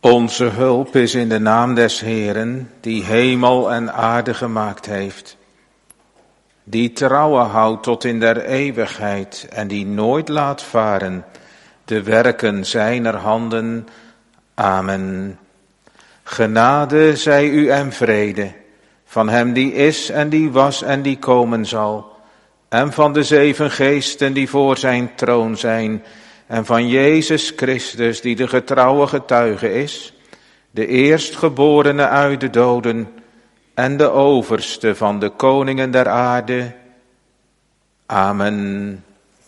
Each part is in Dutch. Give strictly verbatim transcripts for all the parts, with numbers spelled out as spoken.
Onze hulp is in de naam des Heeren, die hemel en aarde gemaakt heeft. Die trouwen houdt tot in der eeuwigheid en die nooit laat varen de werken zijner handen. Amen. Genade zij u en vrede van hem die is en die was en die komen zal, en van de zeven geesten die voor zijn troon zijn, en van Jezus Christus die de getrouwe getuige is, de eerstgeborene uit de doden en de overste van de koningen der aarde. Amen.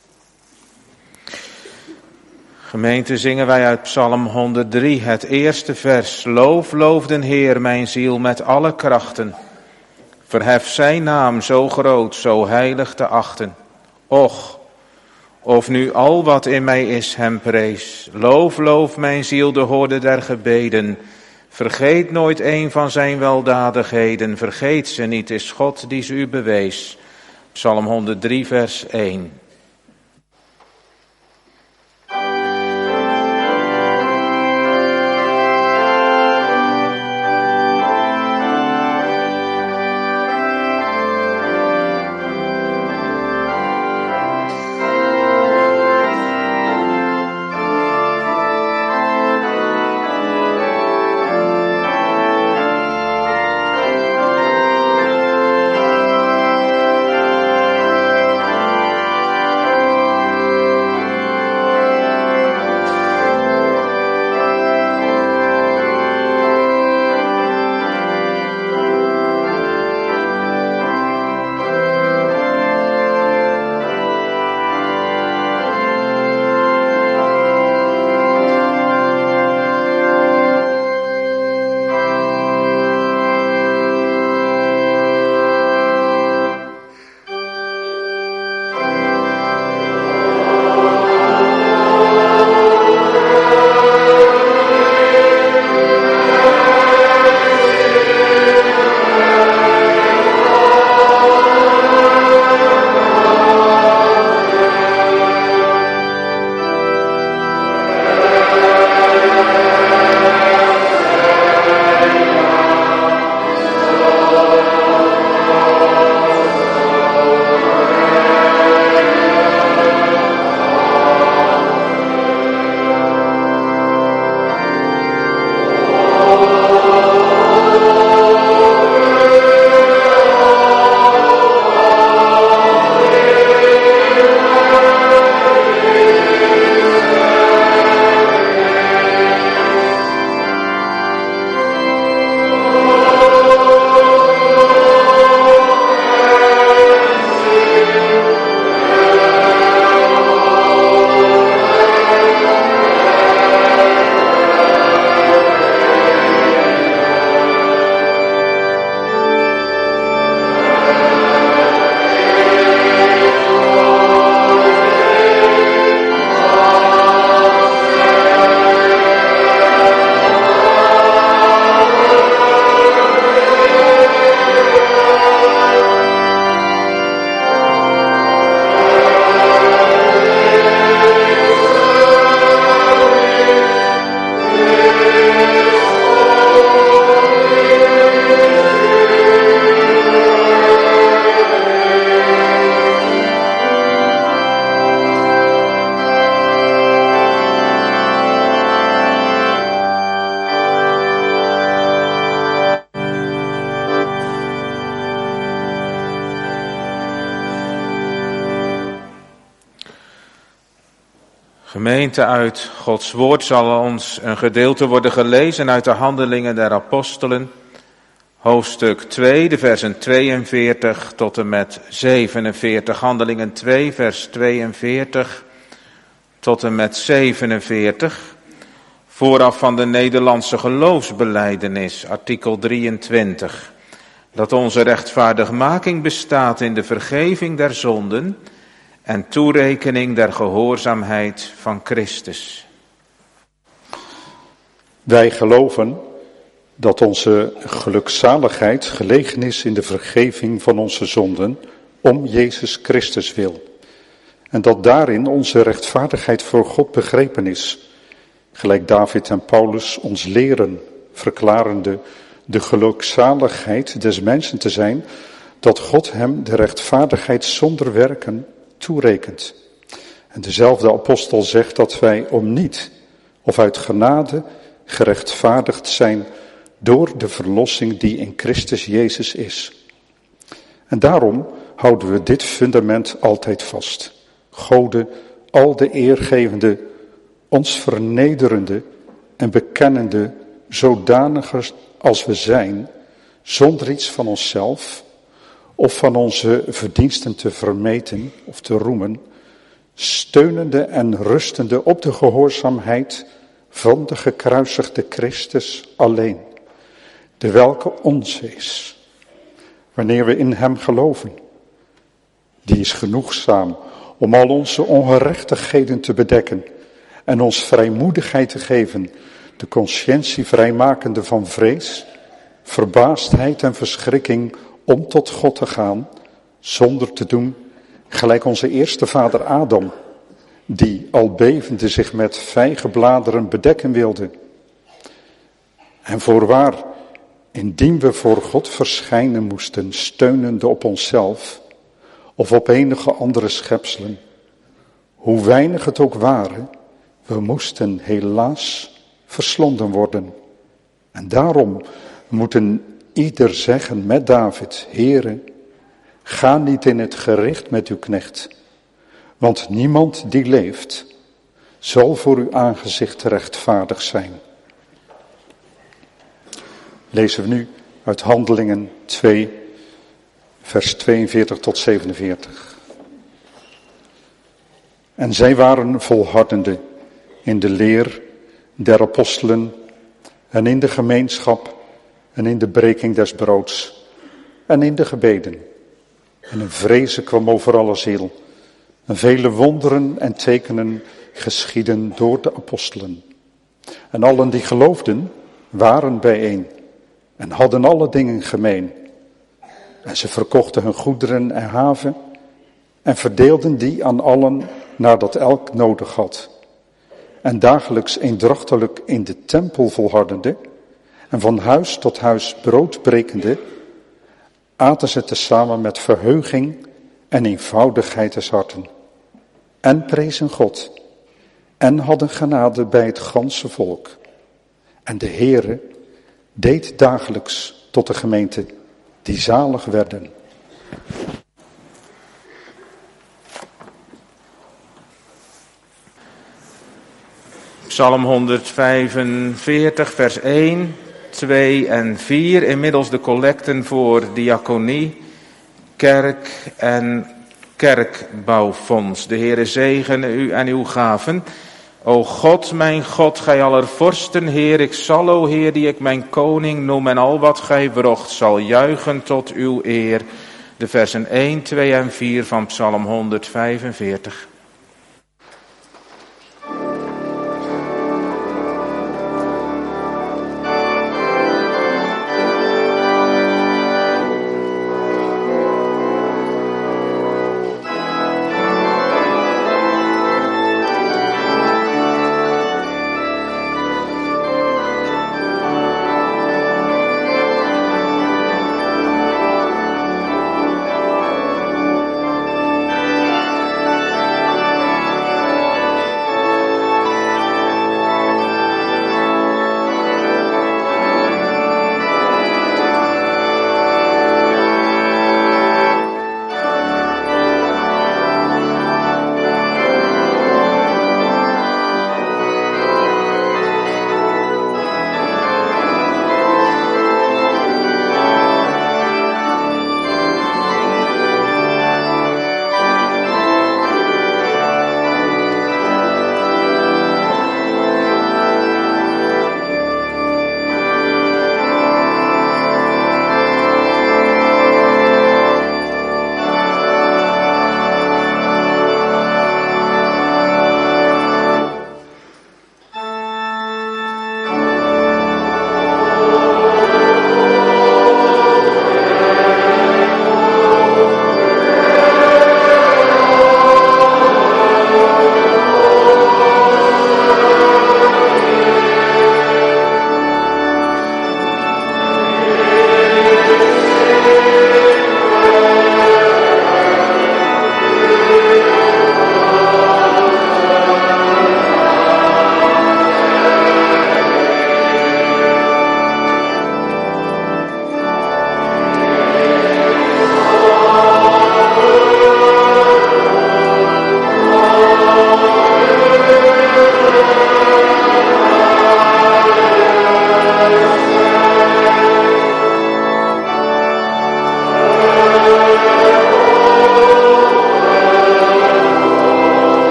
Gemeente, zingen wij uit Psalm honderddrie, het eerste vers. Loof, loof den Heer, mijn ziel, met alle krachten. Verhef zijn naam zo groot, zo heilig te achten. Och, of nu al wat in mij is hem prees. Loof, loof mijn ziel de hoorde der gebeden. Vergeet nooit een van zijn weldadigheden. Vergeet ze niet, is God die ze u bewees. Psalm honderddrie, vers één. Gemeente, uit Gods woord zal ons een gedeelte worden gelezen uit de Handelingen der Apostelen, hoofdstuk twee, de versen tweeënveertig tot en met zevenenveertig. Handelingen twee, vers tweeënveertig tot en met zevenenveertig. Vooraf van de Nederlandse geloofsbelijdenis, artikel drieëntwintig. Dat onze rechtvaardigmaking bestaat in de vergeving der zonden en toerekening der gehoorzaamheid van Christus. Wij geloven dat onze gelukzaligheid gelegen is in de vergeving van onze zonden om Jezus Christus wil. En dat daarin onze rechtvaardigheid voor God begrepen is. gelijk David en Paulus ons leren, verklarende de gelukzaligheid des mensen te zijn, dat God hem de rechtvaardigheid zonder werken toerekent. En dezelfde apostel zegt dat wij om niet of uit genade gerechtvaardigd zijn door de verlossing die in Christus Jezus is. En daarom houden we dit fundament altijd vast. Gode, al de eergevende, ons vernederende en bekennende, zodanigers als we zijn, zonder iets van onszelf of van onze verdiensten te vermeten of te roemen, steunende en rustende op de gehoorzaamheid van de gekruisigde Christus alleen, de welke ons is, wanneer we in hem geloven. Die is genoegzaam om al onze ongerechtigheden te bedekken en ons vrijmoedigheid te geven, de consciëntie vrijmakende van vrees, verbaasdheid en verschrikking om tot God te gaan, zonder te doen gelijk onze eerste vader Adam, die al bevende zich met vijgenbladeren bedekken wilde. En voorwaar, indien we voor God verschijnen moesten, steunende op onszelf of op enige andere schepselen, hoe weinig het ook waren, we moesten helaas verslonden worden. En daarom moeten ieder zeggen met David, Heere, ga niet in het gericht met uw knecht, want niemand die leeft zal voor uw aangezicht rechtvaardig zijn. Lezen we nu uit Handelingen twee, vers tweeënveertig tot zevenenveertig. En zij waren volhardende in de leer der apostelen en in de gemeenschap en in de breking des broods en in de gebeden. En een vrezen kwam over alle ziel. En vele wonderen en tekenen geschieden door de apostelen. En allen die geloofden waren bijeen en hadden alle dingen gemeen. En ze verkochten hun goederen en haven en verdeelden die aan allen nadat elk nodig had. En dagelijks eendrachtelijk in de tempel volhardende en van huis tot huis brood brekende, aten ze tezamen met verheuging en eenvoudigheid des harten. En prezen God en hadden genade bij het ganse volk. En de Heere deed dagelijks tot de gemeente die zalig werden. Psalm honderdvijfenveertig, vers één, twee en vier. Inmiddels de collecten voor diaconie, kerk en kerkbouwfonds. De Heere zegene u en uw gaven. O God, mijn God, gij aller vorsten, Heer, ik zal, o Heer, die ik mijn koning noem, en al wat gij wrocht, zal juichen tot uw eer. De versen één, twee en vier van Psalm honderdvijfenveertig.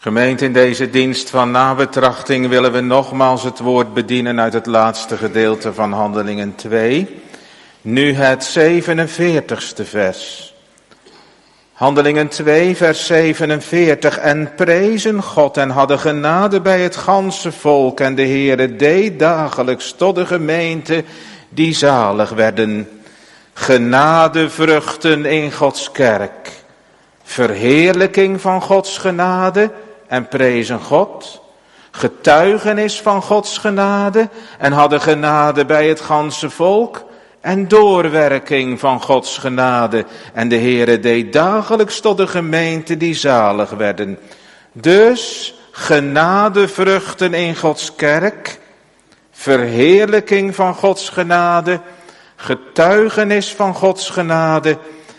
Gemeente, in deze dienst van nabetrachting willen we nogmaals het woord bedienen uit het laatste gedeelte van Handelingen twee. Nu het zevenenveertigste vers. Handelingen twee, vers zevenenveertig. En prezen God en hadden genade bij het ganse volk. En de Heere deed dagelijks tot de gemeente die zalig werden. Genadevruchten in Gods kerk. Verheerlijking van Gods genade en prezen God. Getuigenis van Gods genade en hadden genade bij het ganse volk. En doorwerking van Gods genade. En de Heere deed dagelijks tot de gemeente die zalig werden. Dus genadevruchten in Gods kerk. Verheerlijking van Gods genade. Getuigenis van Gods genade.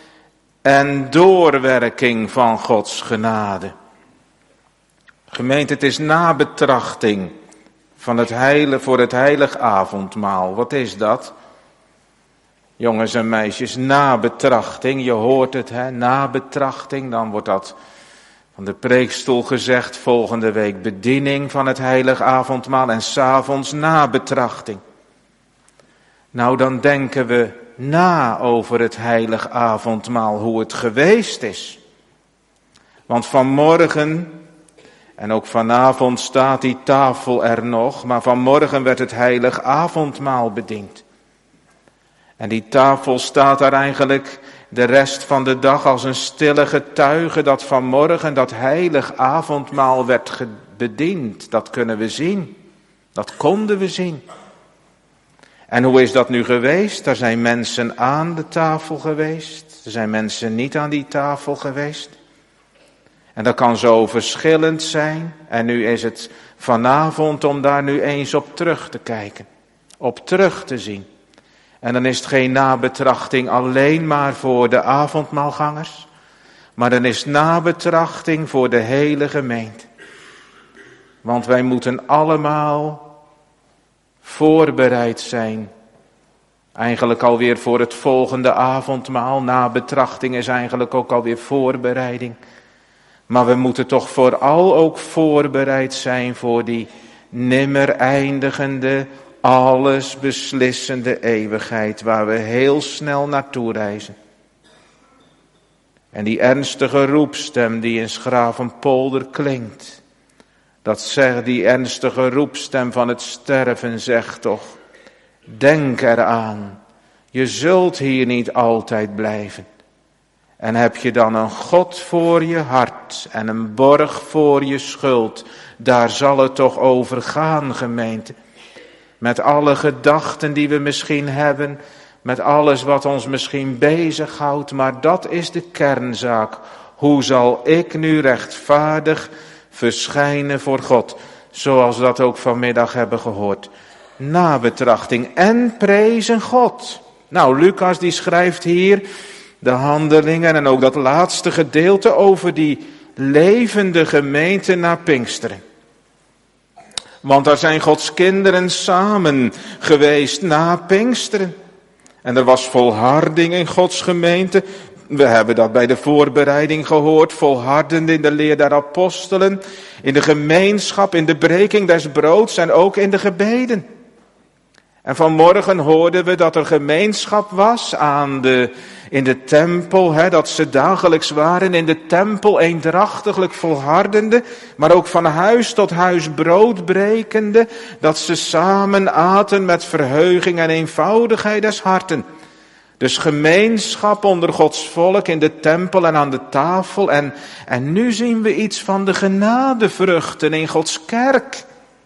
En doorwerking van Gods genade. Gemeente, het is nabetrachting van het heilige, voor het heilig avondmaal. Wat is dat? Jongens en meisjes, nabetrachting, je hoort het, hè, nabetrachting. Dan wordt dat van de preekstoel gezegd, volgende week bediening van het heilig avondmaal en 's avonds nabetrachting. Nou, dan denken we na over het heilig avondmaal, hoe het geweest is. Want vanmorgen, en ook vanavond staat die tafel er nog, maar vanmorgen werd het heilig avondmaal bediend. En die tafel staat daar eigenlijk de rest van de dag als een stille getuige dat vanmorgen dat heilig avondmaal werd bediend. Dat kunnen we zien. Dat konden we zien. En hoe is dat nu geweest? Er zijn mensen aan de tafel geweest. Er zijn mensen niet aan die tafel geweest. En dat kan zo verschillend zijn. En nu is het vanavond om daar nu eens op terug te kijken. Op terug te zien. En dan is het geen nabetrachting alleen maar voor de avondmaalgangers. Maar dan is het nabetrachting voor de hele gemeente. Want wij moeten allemaal voorbereid zijn. Eigenlijk alweer voor het volgende avondmaal. Nabetrachting is eigenlijk ook alweer voorbereiding. Maar we moeten toch vooral ook voorbereid zijn voor die nimmer eindigende, alles beslissende eeuwigheid waar we heel snel naartoe reizen. En die ernstige roepstem die in 's Gravenpolder klinkt, dat zegt, die ernstige roepstem van het sterven zegt toch, denk eraan, je zult hier niet altijd blijven. En heb je dan een God voor je hart en een borg voor je schuld, daar zal het toch over gaan, gemeente. Met alle gedachten die we misschien hebben, met alles wat ons misschien bezighoudt, maar dat is de kernzaak. Hoe zal ik nu rechtvaardig verschijnen voor God, zoals we dat ook vanmiddag hebben gehoord. Nabetrachting en prezen God. Nou, Lucas die schrijft hier de handelingen en ook dat laatste gedeelte over die levende gemeente na Pinksteren. Want daar zijn Gods kinderen samen geweest na Pinksteren. En er was volharding in Gods gemeente. We hebben dat bij de voorbereiding gehoord, volhardend in de leer der apostelen, in de gemeenschap, in de breking des broods en ook in de gebeden. En vanmorgen hoorden we dat er gemeenschap was aan de, in de tempel, hè, dat ze dagelijks waren in de tempel, eendrachtiglijk volhardende, maar ook van huis tot huis brood brekende, dat ze samen aten met verheuging en eenvoudigheid des harten. Dus gemeenschap onder Gods volk in de tempel en aan de tafel. En, en nu zien we iets van de genadevruchten in Gods kerk.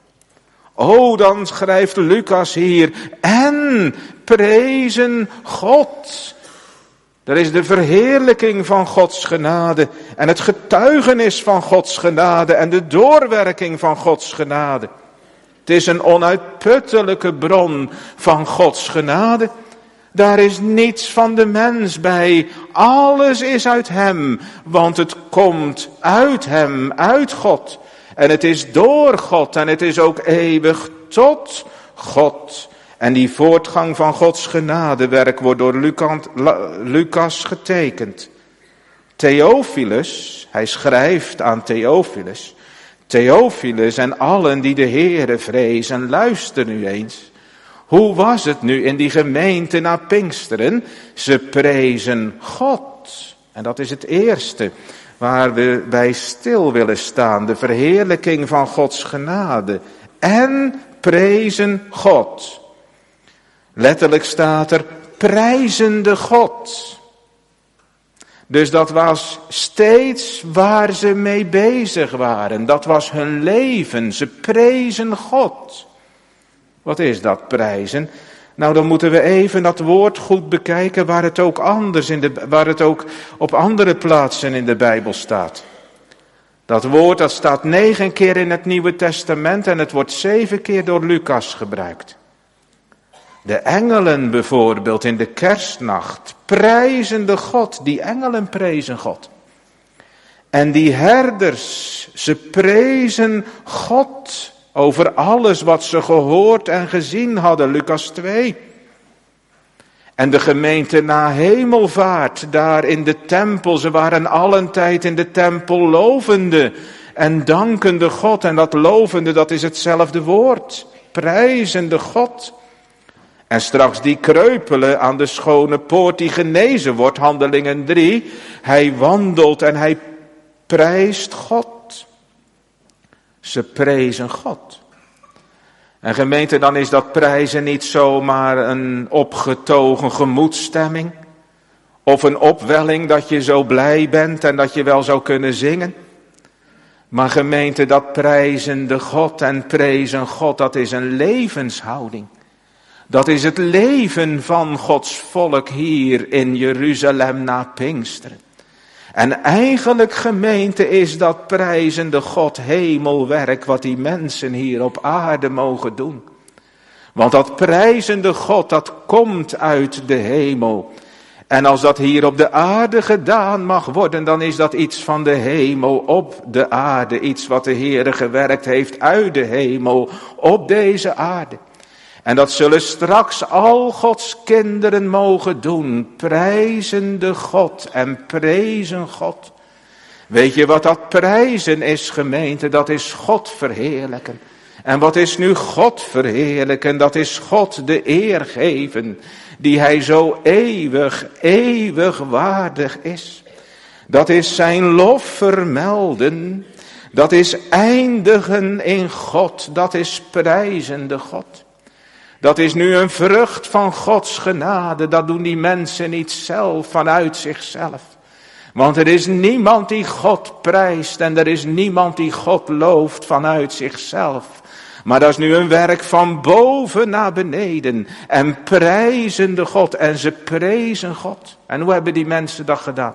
Oh, dan schrijft Lucas hier, en prezen God. Er is de verheerlijking van Gods genade en het getuigenis van Gods genade en de doorwerking van Gods genade. Het is een onuitputtelijke bron van Gods genade. Daar is niets van de mens bij. Alles is uit hem, want het komt uit hem, uit God. En het is door God en het is ook eeuwig tot God. En die voortgang van Gods genadewerk wordt door Lucas getekend. Theophilus, hij schrijft aan Theophilus, Theophilus en allen die de Heere vrezen, luister nu eens. Hoe was het nu in die gemeente na Pinksteren? Ze prezen God. En dat is het eerste waar we bij stil willen staan. De verheerlijking van Gods genade. En prezen God. Letterlijk staat er prijzende God. Dus dat was steeds waar ze mee bezig waren. Dat was hun leven. Ze prezen God. Wat is dat prijzen? Nou, dan moeten we even dat woord goed bekijken waar het ook anders in de, waar het ook op andere plaatsen in de Bijbel staat. Dat woord dat staat negen keer in het Nieuwe Testament en het wordt zeven keer door Lucas gebruikt. De engelen bijvoorbeeld in de kerstnacht prijzen de God, die engelen prezen God. En die herders, ze prezen God over alles wat ze gehoord en gezien hadden, Lucas twee. En de gemeente na hemelvaart, daar in de tempel, ze waren allen tijd in de tempel lovende en dankende God. En dat lovende, dat is hetzelfde woord, prijzende God. En straks die kreupele aan de schone poort die genezen wordt, Handelingen drie. Hij wandelt en hij prijst God. Ze prezen God. En gemeente, dan is dat prijzen niet zomaar een opgetogen gemoedsstemming. Of een opwelling dat je zo blij bent en dat je wel zou kunnen zingen. Maar gemeente, dat prijzende God en prezen God, dat is een levenshouding. Dat is het leven van Gods volk hier in Jeruzalem na Pinksteren. En eigenlijk, gemeente, is dat prijzende God hemelwerk wat die mensen hier op aarde mogen doen. Want dat prijzende God, dat komt uit de hemel. En als dat hier op de aarde gedaan mag worden, dan is dat iets van de hemel op de aarde. Iets wat de Heere gewerkt heeft uit de hemel op deze aarde. En dat zullen straks al Gods kinderen mogen doen, prijzende God en prezen God. Weet je wat dat prijzen is, gemeente? Dat is God verheerlijken. En wat is nu God verheerlijken? Dat is God de eer geven, die hij zo eeuwig, eeuwig waardig is. Dat is zijn lof vermelden, dat is eindigen in God, dat is prijzende God. Dat is nu een vrucht van Gods genade. Dat doen die mensen niet zelf vanuit zichzelf. Want er is niemand die God prijst en er is niemand die God looft vanuit zichzelf. Maar dat is nu een werk van boven naar beneden. En prijzende God. En ze prezen God. En hoe hebben die mensen dat gedaan?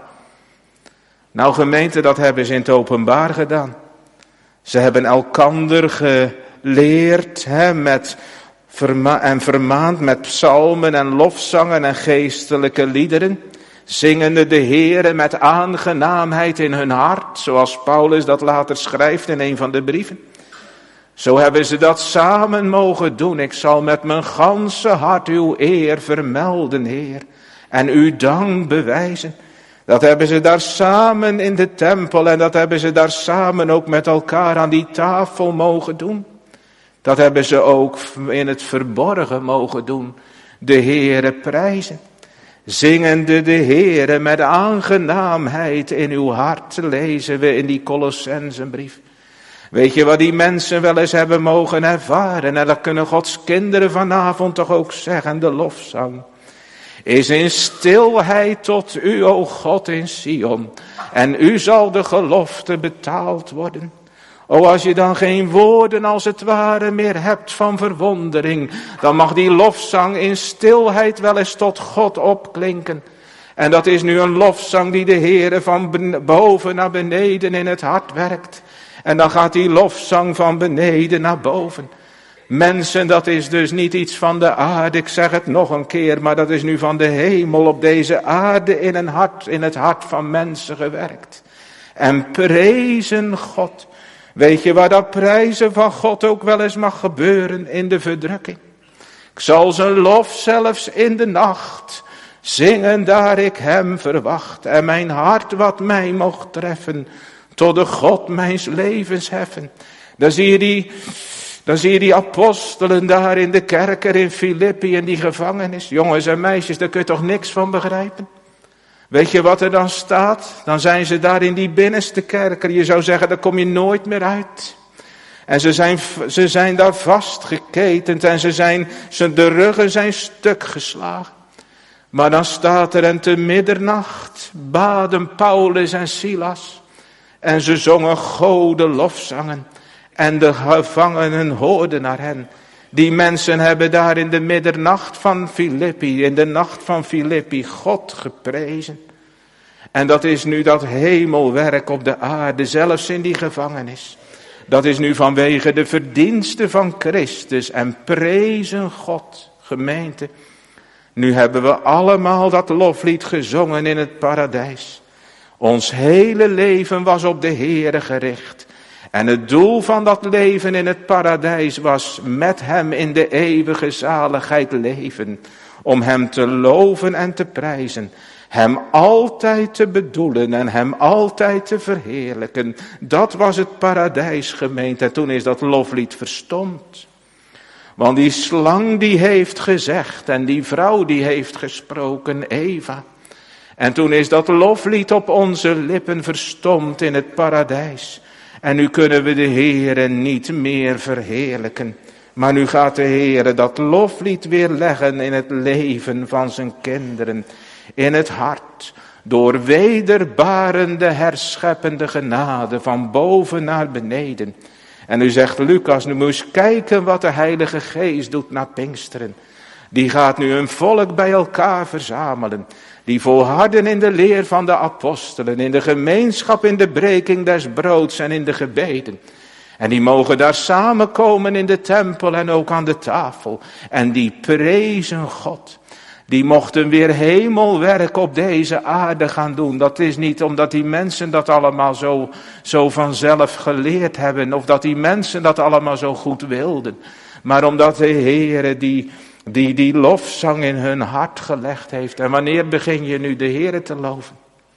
Nou gemeente, dat hebben ze in het openbaar gedaan. Ze hebben elkander geleerd hè, met... Verma- en vermaand met psalmen en lofzangen en geestelijke liederen, zingende de Heere met aangenaamheid in hun hart, zoals Paulus dat later schrijft in een van de brieven. Zo hebben ze dat samen mogen doen. Ik zal met mijn ganse hart uw eer vermelden, Heer, en uw dank bewijzen. Dat hebben ze daar samen in de tempel en dat hebben ze daar samen ook met elkaar aan die tafel mogen doen. Dat hebben ze ook in het verborgen mogen doen. De Heere prijzen. Zingende de Heere met aangenaamheid in uw hart, lezen we in die Colossensenbrief. Weet je wat die mensen wel eens hebben mogen ervaren? En dat kunnen Gods kinderen vanavond toch ook zeggen, de lofzang. Is in stilheid tot u, o God in Sion. En u zal de gelofte betaald worden. O, als je dan geen woorden als het ware meer hebt van verwondering, dan mag die lofzang in stilheid wel eens tot God opklinken. En dat is nu een lofzang die de Heere van boven naar beneden in het hart werkt. En dan gaat die lofzang van beneden naar boven. Mensen, dat is dus niet iets van de aarde, ik zeg het nog een keer, maar dat is nu van de hemel op deze aarde in een hart, in het hart van mensen gewerkt. En prezen God. Weet je waar dat prijzen van God ook wel eens mag gebeuren? In de verdrukking. Ik zal zijn lof zelfs in de nacht zingen daar ik hem verwacht. En mijn hart wat mij mocht treffen, tot de God mijns levens heffen. Dan zie je die, dan zie je die apostelen daar in de kerker in Filippi in die gevangenis. Jongens en meisjes, daar kun je toch niks van begrijpen? Weet je wat er dan staat? Dan zijn ze daar in die binnenste kerker. Je zou zeggen, daar kom je nooit meer uit. En ze zijn, ze zijn daar vastgeketend en ze zijn, ze, de ruggen zijn stuk geslagen. Maar dan staat er, en te middernacht baden Paulus en Silas. En ze zongen gode lofzangen. En de gevangenen hoorden naar hen. Die mensen hebben daar in de middernacht van Filippi, in de nacht van Filippi, God geprezen. En dat is nu dat hemelwerk op de aarde, zelfs in die gevangenis. Dat is nu vanwege de verdiensten van Christus en prezen God, gemeente. Nu hebben we allemaal dat loflied gezongen in het paradijs. Ons hele leven was op de Heere gericht. En het doel van dat leven in het paradijs was met hem in de eeuwige zaligheid leven. Om hem te loven en te prijzen. Hem altijd te bedoelen en hem altijd te verheerlijken. Dat was het paradijs, gemeente. En toen is dat loflied verstomd. Want die slang die heeft gezegd en die vrouw die heeft gesproken, Eva. En toen is dat loflied op onze lippen verstomd in het paradijs. En nu kunnen we de Heere niet meer verheerlijken. Maar nu gaat de Heere dat loflied weer leggen in het leven van zijn kinderen. In het hart. Door wederbarende herscheppende genade van boven naar beneden. En nu zegt Lucas, nu moet je eens kijken wat de Heilige Geest doet na Pinksteren. Die gaat nu een volk bij elkaar verzamelen. Die volharden in de leer van de apostelen, in de gemeenschap, in de breking des broods en in de gebeden. En die mogen daar samenkomen in de tempel en ook aan de tafel. En die prezen God. Die mochten weer hemelwerk op deze aarde gaan doen. Dat is niet omdat die mensen dat allemaal zo, zo vanzelf geleerd hebben. Of dat die mensen dat allemaal zo goed wilden. Maar omdat de Heere die, die, die lofzang in hun hart gelegd heeft. En wanneer begin je nu de Heere te loven?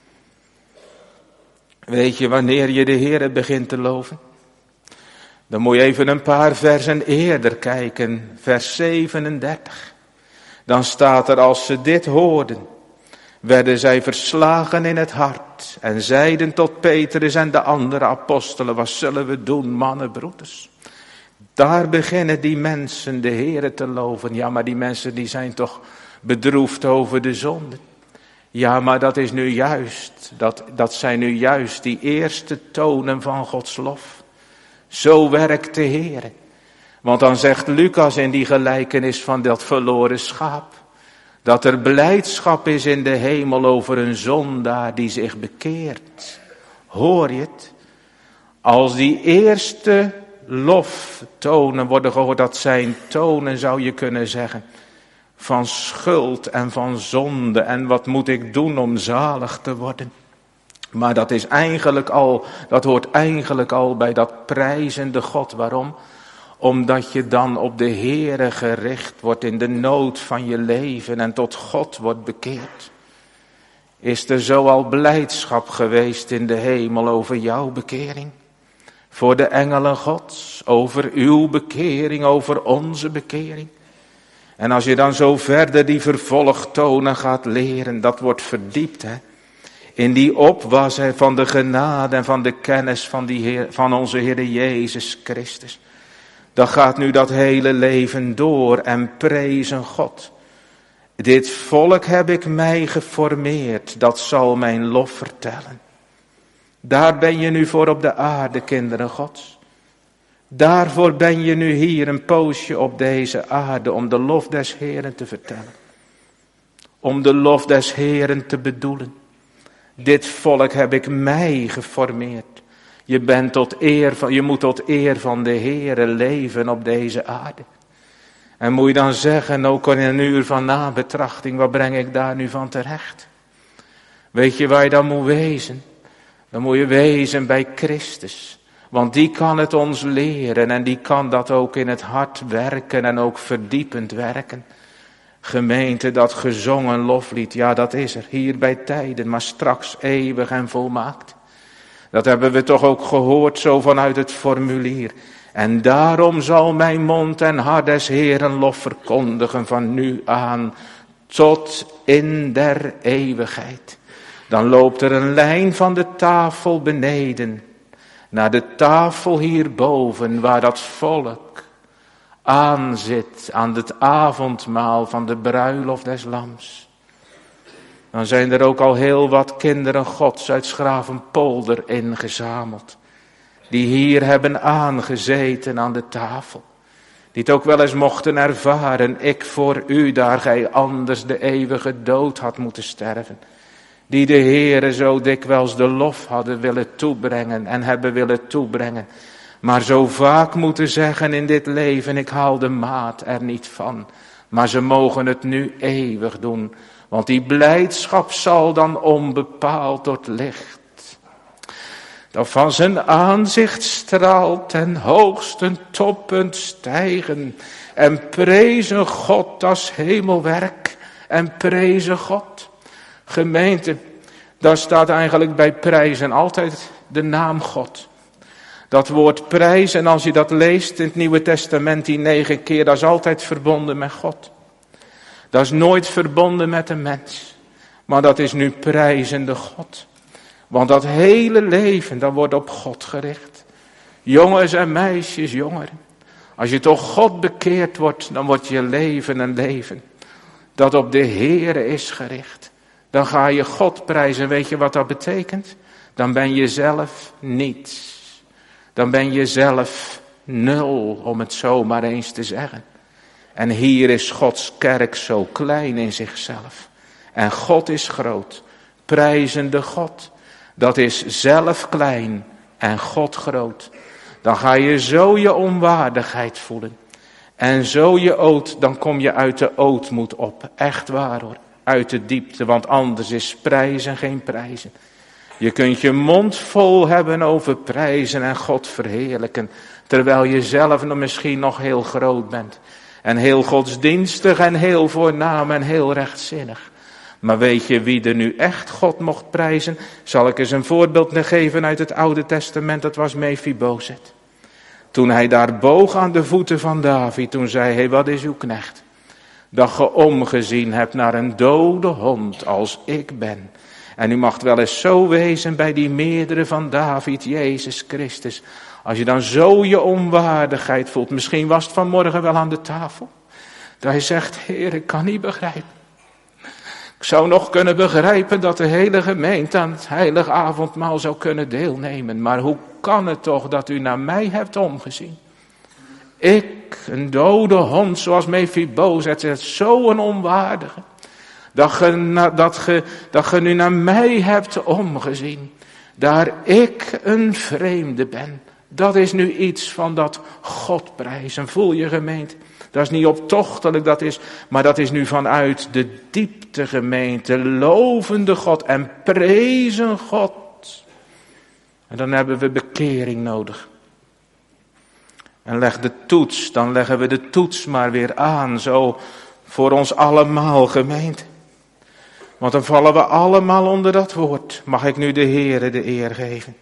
Weet je wanneer je de Heere begint te loven? Dan moet je even een paar versen eerder kijken. Vers zevenendertig. Dan staat er, als ze dit hoorden, werden zij verslagen in het hart en zeiden tot Petrus en de andere apostelen, wat zullen we doen, mannen, broeders? Daar beginnen die mensen de Heere te loven. Ja, maar die mensen die zijn toch bedroefd over de zonde. Ja, maar dat is nu juist, dat, dat zijn nu juist die eerste tonen van Gods lof. Zo werkt de Heere. Want dan zegt Lucas in die gelijkenis van dat verloren schaap, dat er blijdschap is in de hemel over een zondaar die zich bekeert. Hoor je het? Als die eerste loftonen worden gehoord, dat zijn tonen, zou je kunnen zeggen, van schuld en van zonde en wat moet ik doen om zalig te worden. Maar dat is eigenlijk al, dat hoort eigenlijk al bij dat prijzende God. Waarom? Omdat je dan op de Heere gericht wordt in de nood van je leven en tot God wordt bekeerd. Is er zo al blijdschap geweest in de hemel over jouw bekering? Voor de engelen Gods, over uw bekering, over onze bekering. En als je dan zo verder die vervolgtonen gaat leren, dat wordt verdiept, hè. In die opwas hè, van de genade en van de kennis van, die Heer, van onze Heer Jezus Christus. Dan gaat nu dat hele leven door en prezen God. Dit volk heb ik mij geformeerd, dat zal mijn lof vertellen. Daar ben je nu voor op de aarde, kinderen Gods. Daarvoor ben je nu hier een poosje op deze aarde om de lof des Heeren te vertellen. Om de lof des Heeren te bedoelen. Dit volk heb ik mij geformeerd. Je bent tot eer van, je moet tot eer van de Heere leven op deze aarde. En moet je dan zeggen, ook in een uur van nabetrachting, wat breng ik daar nu van terecht? Weet je waar je dan moet wezen? Dan moet je wezen bij Christus. Want die kan het ons leren en die kan dat ook in het hart werken en ook verdiepend werken. Gemeente, dat gezongen loflied, ja dat is er, hier bij tijden, maar straks eeuwig en volmaakt. Dat hebben we toch ook gehoord zo vanuit het formulier. En daarom zal mijn mond en hart des Heeren lof verkondigen van nu aan tot in der eeuwigheid. Dan loopt er een lijn van de tafel beneden naar de tafel hierboven waar dat volk aan zit aan het avondmaal van de bruiloft des lams. Dan zijn er ook al heel wat kinderen Gods uit Schravenpolder ingezameld. Die hier hebben aangezeten aan de tafel. Die het ook wel eens mochten ervaren. Ik voor u, daar gij anders de eeuwige dood had moeten sterven. Die de Heere zo dikwijls de lof hadden willen toebrengen en hebben willen toebrengen. Maar zo vaak moeten zeggen in dit leven, ik haal de maat er niet van. Maar ze mogen het nu eeuwig doen. Want die blijdschap zal dan onbepaald door het licht dat van zijn aanzicht straalt ten hoogsten toppunt stijgen. En prezen God als hemelwerk. En prezen God. Gemeente, daar staat eigenlijk bij prijzen altijd de naam God. Dat woord prijzen, als je dat leest in het Nieuwe Testament die negen keer, dat is altijd verbonden met God. Dat is nooit verbonden met een mens. Maar dat is nu prijzende God. Want dat hele leven, dat wordt op God gericht. Jongens en meisjes, jongeren. Als je toch God bekeerd wordt, dan wordt je leven een leven dat op de Heere is gericht. Dan ga je God prijzen. Weet je wat dat betekent? Dan ben je zelf niets. Dan ben je zelf nul, om het zo maar eens te zeggen. En hier is Gods kerk zo klein in zichzelf. En God is groot. Prijzende God. Dat is zelf klein en God groot. Dan ga je zo je onwaardigheid voelen. En zo je oot, dan kom je uit de ootmoed op. Echt waar hoor. Uit de diepte, want anders is prijzen geen prijzen. Je kunt je mond vol hebben over prijzen en God verheerlijken. Terwijl je zelf nog misschien nog heel groot bent. En heel godsdienstig en heel voornaam en heel rechtzinnig. Maar weet je wie er nu echt God mocht prijzen? Zal ik eens een voorbeeld geven uit het Oude Testament. Dat was Mephibozet. Toen hij daar boog aan de voeten van David. Toen zei hij, wat is uw knecht? Dat ge omgezien hebt naar een dode hond als ik ben. En u mag wel eens zo wezen bij die meerdere van David, Jezus Christus. Als je dan zo je onwaardigheid voelt. Misschien was het vanmorgen wel aan de tafel. Dat hij zegt, Heer, ik kan niet begrijpen. Ik zou nog kunnen begrijpen dat de hele gemeente aan het heilige avondmaal zou kunnen deelnemen. Maar hoe kan het toch dat u naar mij hebt omgezien? Ik, een dode hond zoals Mephibozet, zegt zo'n onwaardige. Dat ge, dat, ge, dat ge nu naar mij hebt omgezien. Daar ik een vreemde ben. Dat is nu iets van dat God prijzen. Voel je gemeente? Dat is niet optochtelijk, dat is, maar dat is nu vanuit de diepte gemeente. Lovende God en prezen God. En dan hebben we bekering nodig. En leg de toets, dan leggen we de toets maar weer aan. Zo voor ons allemaal gemeente. Want dan vallen we allemaal onder dat woord. Mag ik nu de Heere de eer geven?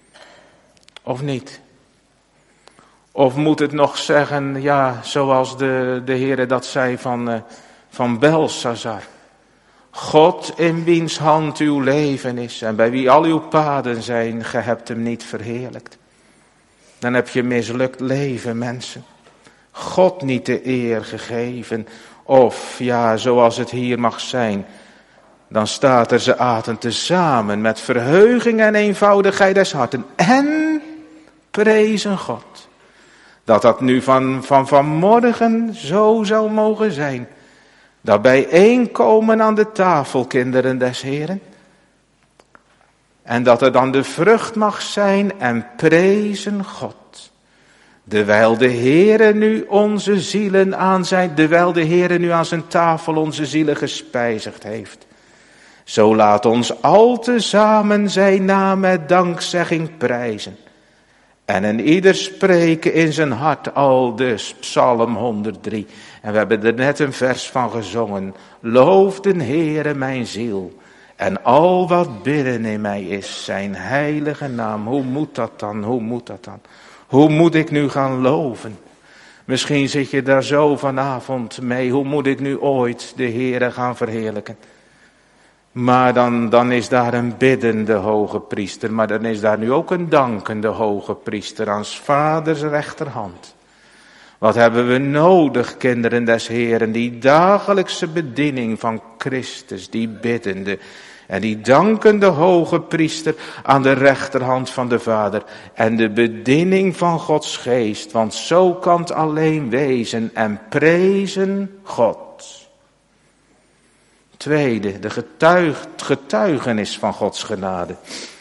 Of niet? Of moet het nog zeggen, ja, zoals de, de Heere dat zei van, uh, van Belshazzar. God in wiens hand uw leven is en bij wie al uw paden zijn, ge hebt hem niet verheerlijkt. Dan heb je mislukt leven, mensen. God niet de eer gegeven. Of, ja, zoals het hier mag zijn. Dan staat er, ze aten tezamen met verheuging en eenvoudigheid des harten. En prezen God. Dat dat nu van, van vanmorgen zo zou mogen zijn. Dat bijeenkomen aan de tafel, kinderen des Heren. En dat er dan de vrucht mag zijn en prezen God. Dewijl de Heere nu onze zielen aan zijn, dewijl de Heere nu aan zijn tafel onze zielen gespijzigd heeft. Zo laat ons al tezamen zijn naam met dankzegging prijzen. En een ieder spreken in zijn hart, al dus Psalm honderddrie. En we hebben er net een vers van gezongen. Loof de Heere mijn ziel. En al wat bidden in mij is, zijn heilige naam. Hoe moet dat dan? Hoe moet dat dan? Hoe moet ik nu gaan loven? Misschien zit je daar zo vanavond mee. Hoe moet ik nu ooit de Heere gaan verheerlijken? Maar dan, dan is daar een biddende hoge priester. Maar dan is daar nu ook een dankende hoge priester aan 's vaders rechterhand. Wat hebben we nodig, kinderen des Heeren, die dagelijkse bediening van Christus, die biddende en die dankende hoge priester aan de rechterhand van de Vader. En de bediening van Gods geest, want zo kan het alleen wezen en prezen God. Tweede, de getuig, getuigenis van Gods genade.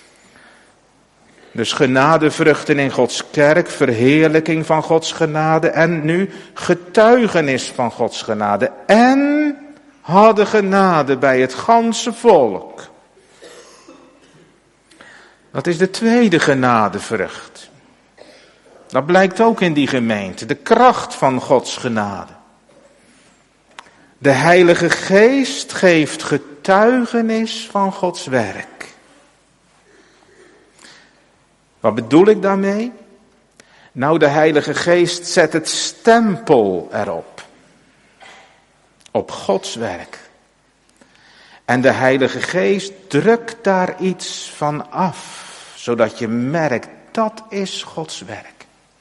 Dus genadevruchten in Gods kerk, verheerlijking van Gods genade en nu getuigenis van Gods genade. En hadden genade bij het ganse volk. Dat is de tweede genadevrucht. Dat blijkt ook in die gemeente, de kracht van Gods genade. De Heilige Geest geeft getuigenis van Gods werk. Wat bedoel ik daarmee? Nou, de Heilige Geest zet het stempel erop. Op Gods werk. En de Heilige Geest drukt daar iets van af. Zodat je merkt, dat is Gods werk.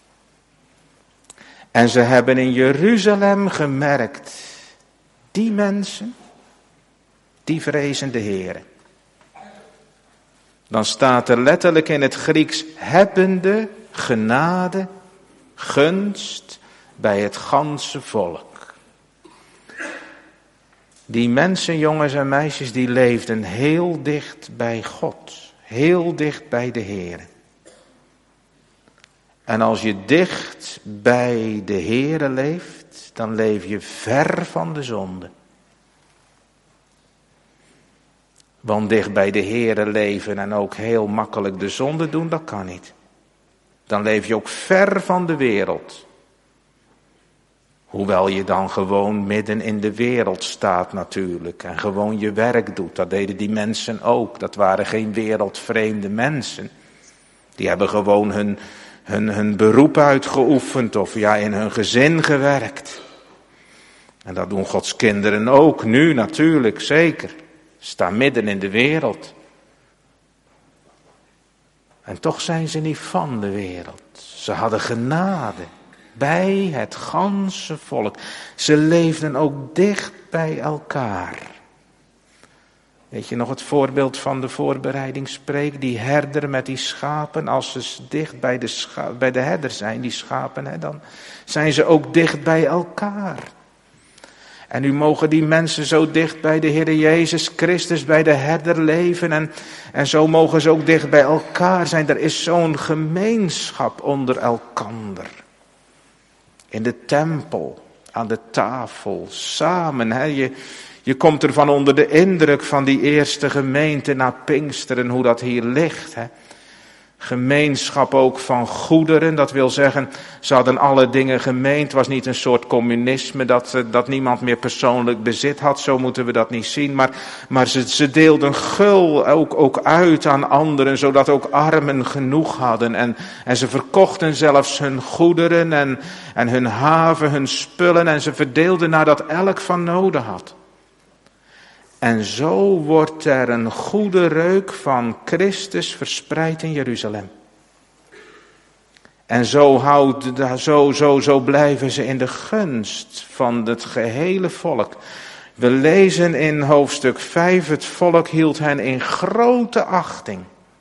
En ze hebben in Jeruzalem gemerkt, die mensen, die vrezen de Heere. Dan staat er letterlijk in het Grieks, hebbende genade, gunst bij het ganse volk. Die mensen, jongens en meisjes, die leefden heel dicht bij God. Heel dicht bij de Heere. En als je dicht bij de Heere leeft, dan leef je ver van de zonde. Want dicht bij de Heere leven en ook heel makkelijk de zonde doen, dat kan niet. Dan leef je ook ver van de wereld. Hoewel je dan gewoon midden in de wereld staat natuurlijk. En gewoon je werk doet. Dat deden die mensen ook. Dat waren geen wereldvreemde mensen. Die hebben gewoon hun, hun, hun beroep uitgeoefend. Of ja, in hun gezin gewerkt. En dat doen Gods kinderen ook. Nu natuurlijk, zeker. Staan midden in de wereld. En toch zijn ze niet van de wereld. Ze hadden genade. Bij het ganse volk. Ze leefden ook dicht bij elkaar. Weet je nog het voorbeeld van de voorbereidingspreek? Die herder met die schapen. Als ze dicht bij de, scha- bij de herder zijn, die schapen, hè, dan zijn ze ook dicht bij elkaar. En nu mogen die mensen zo dicht bij de Heer Jezus Christus, bij de herder leven. En, en zo mogen ze ook dicht bij elkaar zijn. Er is zo'n gemeenschap onder elkander. In de tempel, aan de tafel, samen. Hè. Je, je komt ervan onder de indruk van die eerste gemeente na Pinksteren, hoe dat hier ligt. Hè. Gemeenschap ook van goederen, dat wil zeggen, ze hadden alle dingen gemeen. Het was niet een soort communisme dat, dat niemand meer persoonlijk bezit had, zo moeten we dat niet zien. Maar, maar ze, ze deelden gul ook, ook uit aan anderen, zodat ook armen genoeg hadden. En, en ze verkochten zelfs hun goederen en, en hun haven, hun spullen en ze verdeelden nadat elk van noden had. En zo wordt er een goede reuk van Christus verspreid in Jeruzalem. En zo, houdt, zo, zo, zo blijven ze in de gunst van het gehele volk. We lezen in hoofdstuk vijf, het volk hield hen in grote achting.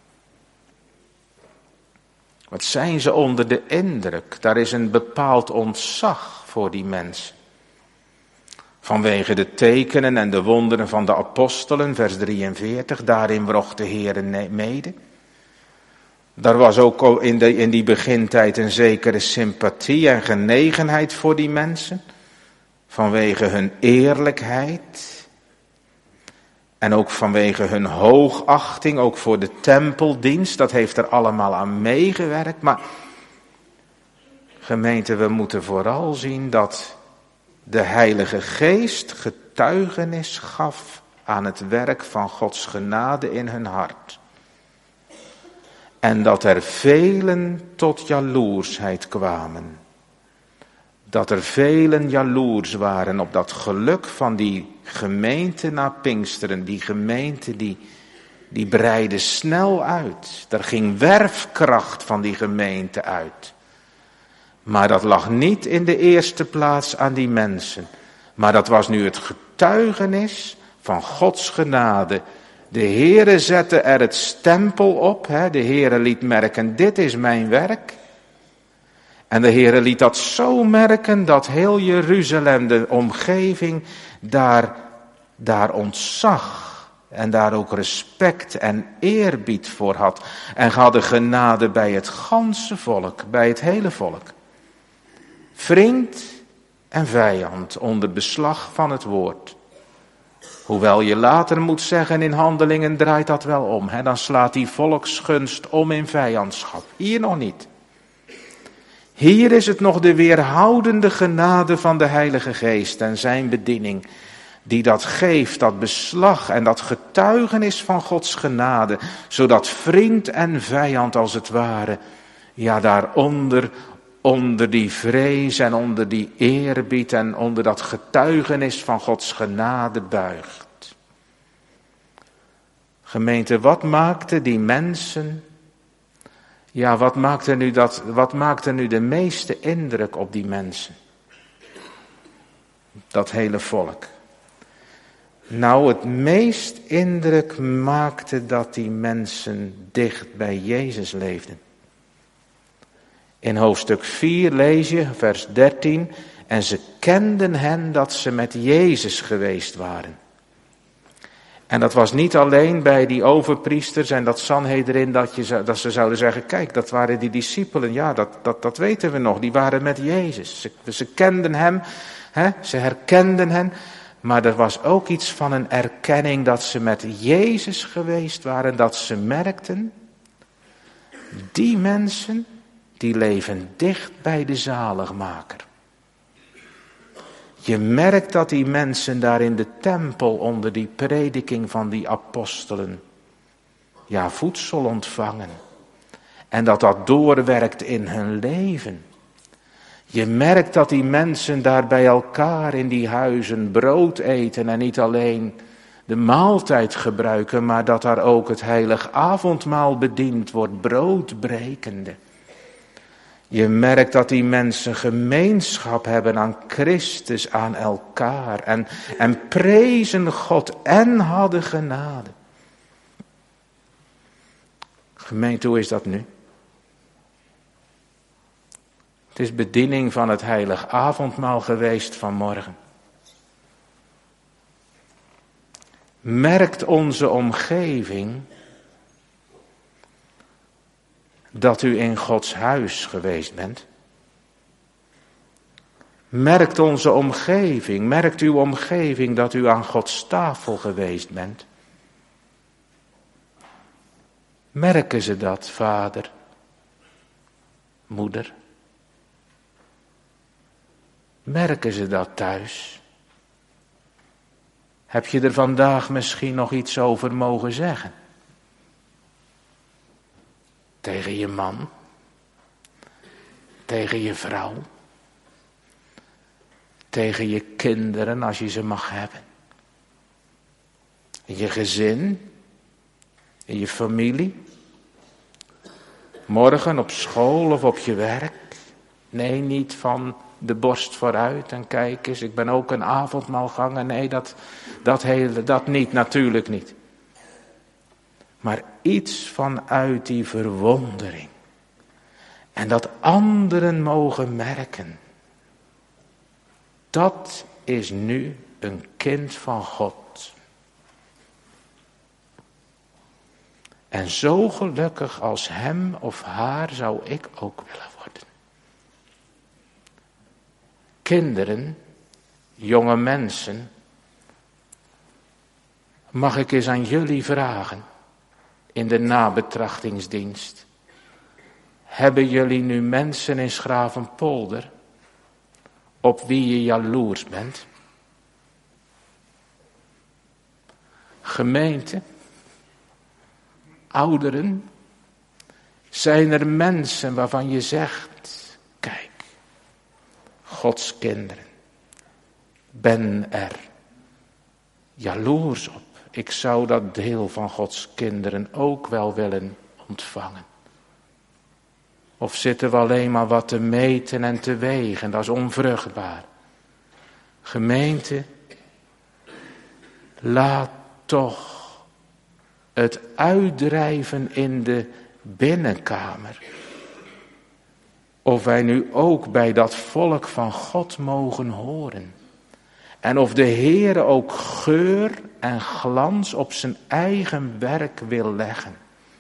Wat zijn ze onder de indruk? Daar is een bepaald ontzag voor die mensen. Vanwege de tekenen en de wonderen van de apostelen, vers drieënveertig, daarin wrocht de Heere mede. Daar was ook in, de, in die begintijd een zekere sympathie en genegenheid voor die mensen. Vanwege hun eerlijkheid. En ook vanwege hun hoogachting, ook voor de tempeldienst. Dat heeft er allemaal aan meegewerkt. Maar gemeente, we moeten vooral zien dat de Heilige Geest getuigenis gaf aan het werk van Gods genade in hun hart. En dat er velen tot jaloersheid kwamen. Dat er velen jaloers waren op dat geluk van die gemeente na Pinksteren. Die gemeente die, die breidde snel uit. Er ging werfkracht van die gemeente uit. Maar dat lag niet in de eerste plaats aan die mensen. Maar dat was nu het getuigenis van Gods genade. De Heere zette er het stempel op. Hè? De Heere liet merken, dit is mijn werk. En de Heere liet dat zo merken dat heel Jeruzalem, de omgeving, daar, daar ontzag. En daar ook respect en eerbied voor had. En hadden genade bij het ganse volk, bij het hele volk. Vriend en vijand onder beslag van het woord. Hoewel je later moet zeggen, in Handelingen draait dat wel om. Hè? Dan slaat die volksgunst om in vijandschap. Hier nog niet. Hier is het nog de weerhoudende genade van de Heilige Geest en zijn bediening. Die dat geeft, dat beslag en dat getuigenis van Gods genade. Zodat vriend en vijand als het ware, ja daaronder, onder die vrees en onder die eerbied en onder dat getuigenis van Gods genade buigt. Gemeente, wat maakte die mensen, ja wat maakte nu, dat, wat maakte nu de meeste indruk op die mensen? Dat hele volk. Nou, het meest indruk maakte dat die mensen dicht bij Jezus leefden. In hoofdstuk vier lees je, vers dertien, en ze kenden hen dat ze met Jezus geweest waren. En dat was niet alleen bij die overpriesters en dat Sanhedrin dat, je, dat ze zouden zeggen, kijk, dat waren die discipelen, ja, dat, dat, dat weten we nog, die waren met Jezus. Ze, ze kenden hem, hè, ze herkenden hem, maar er was ook iets van een erkenning dat ze met Jezus geweest waren, dat ze merkten, die mensen, die leven dicht bij de zaligmaker. Je merkt dat die mensen daar in de tempel onder die prediking van die apostelen, ja, voedsel ontvangen. En dat dat doorwerkt in hun leven. Je merkt dat die mensen daar bij elkaar in die huizen brood eten en niet alleen de maaltijd gebruiken, maar dat daar ook het heilig avondmaal bediend wordt, broodbrekende. Je merkt dat die mensen gemeenschap hebben aan Christus, aan elkaar. En, en prezen God en hadden genade. Gemeente, hoe is dat nu? Het is bediening van het heilig avondmaal geweest vanmorgen. Merkt onze omgeving dat u in Gods huis geweest bent? Merkt onze omgeving, merkt uw omgeving dat u aan Gods tafel geweest bent? Merken ze dat, vader, moeder? Merken ze dat thuis? Heb je er vandaag misschien nog iets over mogen zeggen? Tegen je man, tegen je vrouw, tegen je kinderen als je ze mag hebben. In je gezin, in je familie, morgen op school of op je werk. Nee, niet van de borst vooruit en kijk eens, ik ben ook een avondmaalganger. Nee, dat, dat, hele, dat niet, natuurlijk niet. Maar iets vanuit die verwondering. En dat anderen mogen merken. Dat is nu een kind van God. En zo gelukkig als hem of haar zou ik ook willen worden. Kinderen, jonge mensen, mag ik eens aan jullie vragen, in de nabetrachtingsdienst. Hebben jullie nu mensen in Schravenpolder, op wie je jaloers bent? Gemeente, ouderen, zijn er mensen waarvan je zegt, kijk, Gods kinderen, ben er jaloers op. Ik zou dat deel van Gods kinderen ook wel willen ontvangen. Of zitten we alleen maar wat te meten en te wegen, dat is onvruchtbaar. Gemeente, laat toch het uitdrijven in de binnenkamer. Of wij nu ook bij dat volk van God mogen horen. En of de Heere ook geur en glans op zijn eigen werk wil leggen.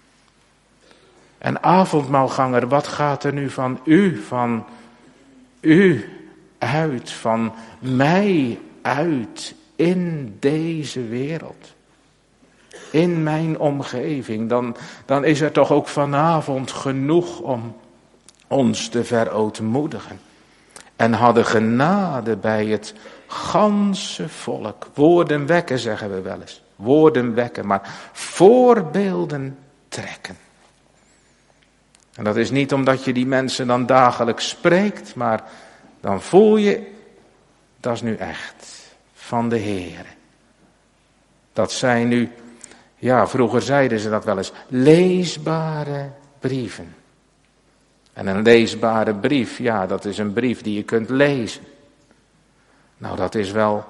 En avondmaalganger, wat gaat er nu van u, van u uit, van mij uit in deze wereld? In mijn omgeving, dan, dan is er toch ook vanavond genoeg om ons te verootmoedigen. En hadden genade bij het ganse volk. Woorden wekken, zeggen we wel eens. Woorden wekken, maar voorbeelden trekken. En dat is niet omdat je die mensen dan dagelijks spreekt, maar dan voel je, dat is nu echt van de Heere. Dat zijn nu, ja, vroeger zeiden ze dat wel eens, leesbare brieven. En een leesbare brief, ja, dat is een brief die je kunt lezen. Nou, dat is wel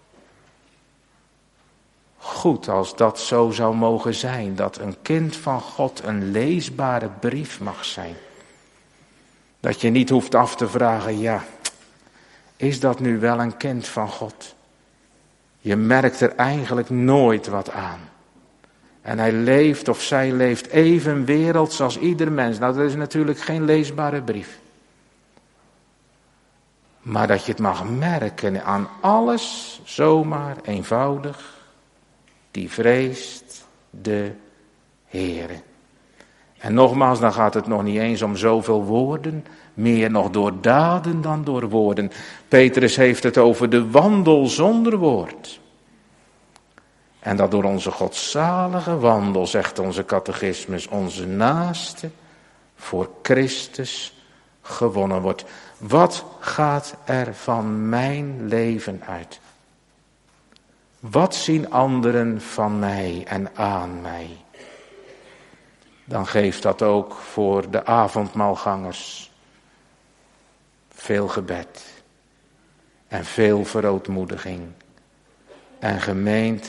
goed als dat zo zou mogen zijn. Dat een kind van God een leesbare brief mag zijn. Dat je niet hoeft af te vragen, ja, is dat nu wel een kind van God? Je merkt er eigenlijk nooit wat aan. En hij leeft of zij leeft even werelds als ieder mens. Nou, dat is natuurlijk geen leesbare brief. Maar dat je het mag merken aan alles, zomaar, eenvoudig, die vreest de Heere. En nogmaals, dan gaat het nog niet eens om zoveel woorden, meer nog door daden dan door woorden. Petrus heeft het over de wandel zonder woord. En dat door onze godzalige wandel, zegt onze catechismus, onze naaste voor Christus gewonnen wordt. Wat gaat er van mijn leven uit? Wat zien anderen van mij en aan mij? Dan geeft dat ook voor de avondmaalgangers veel gebed en veel verootmoediging. En gemeente,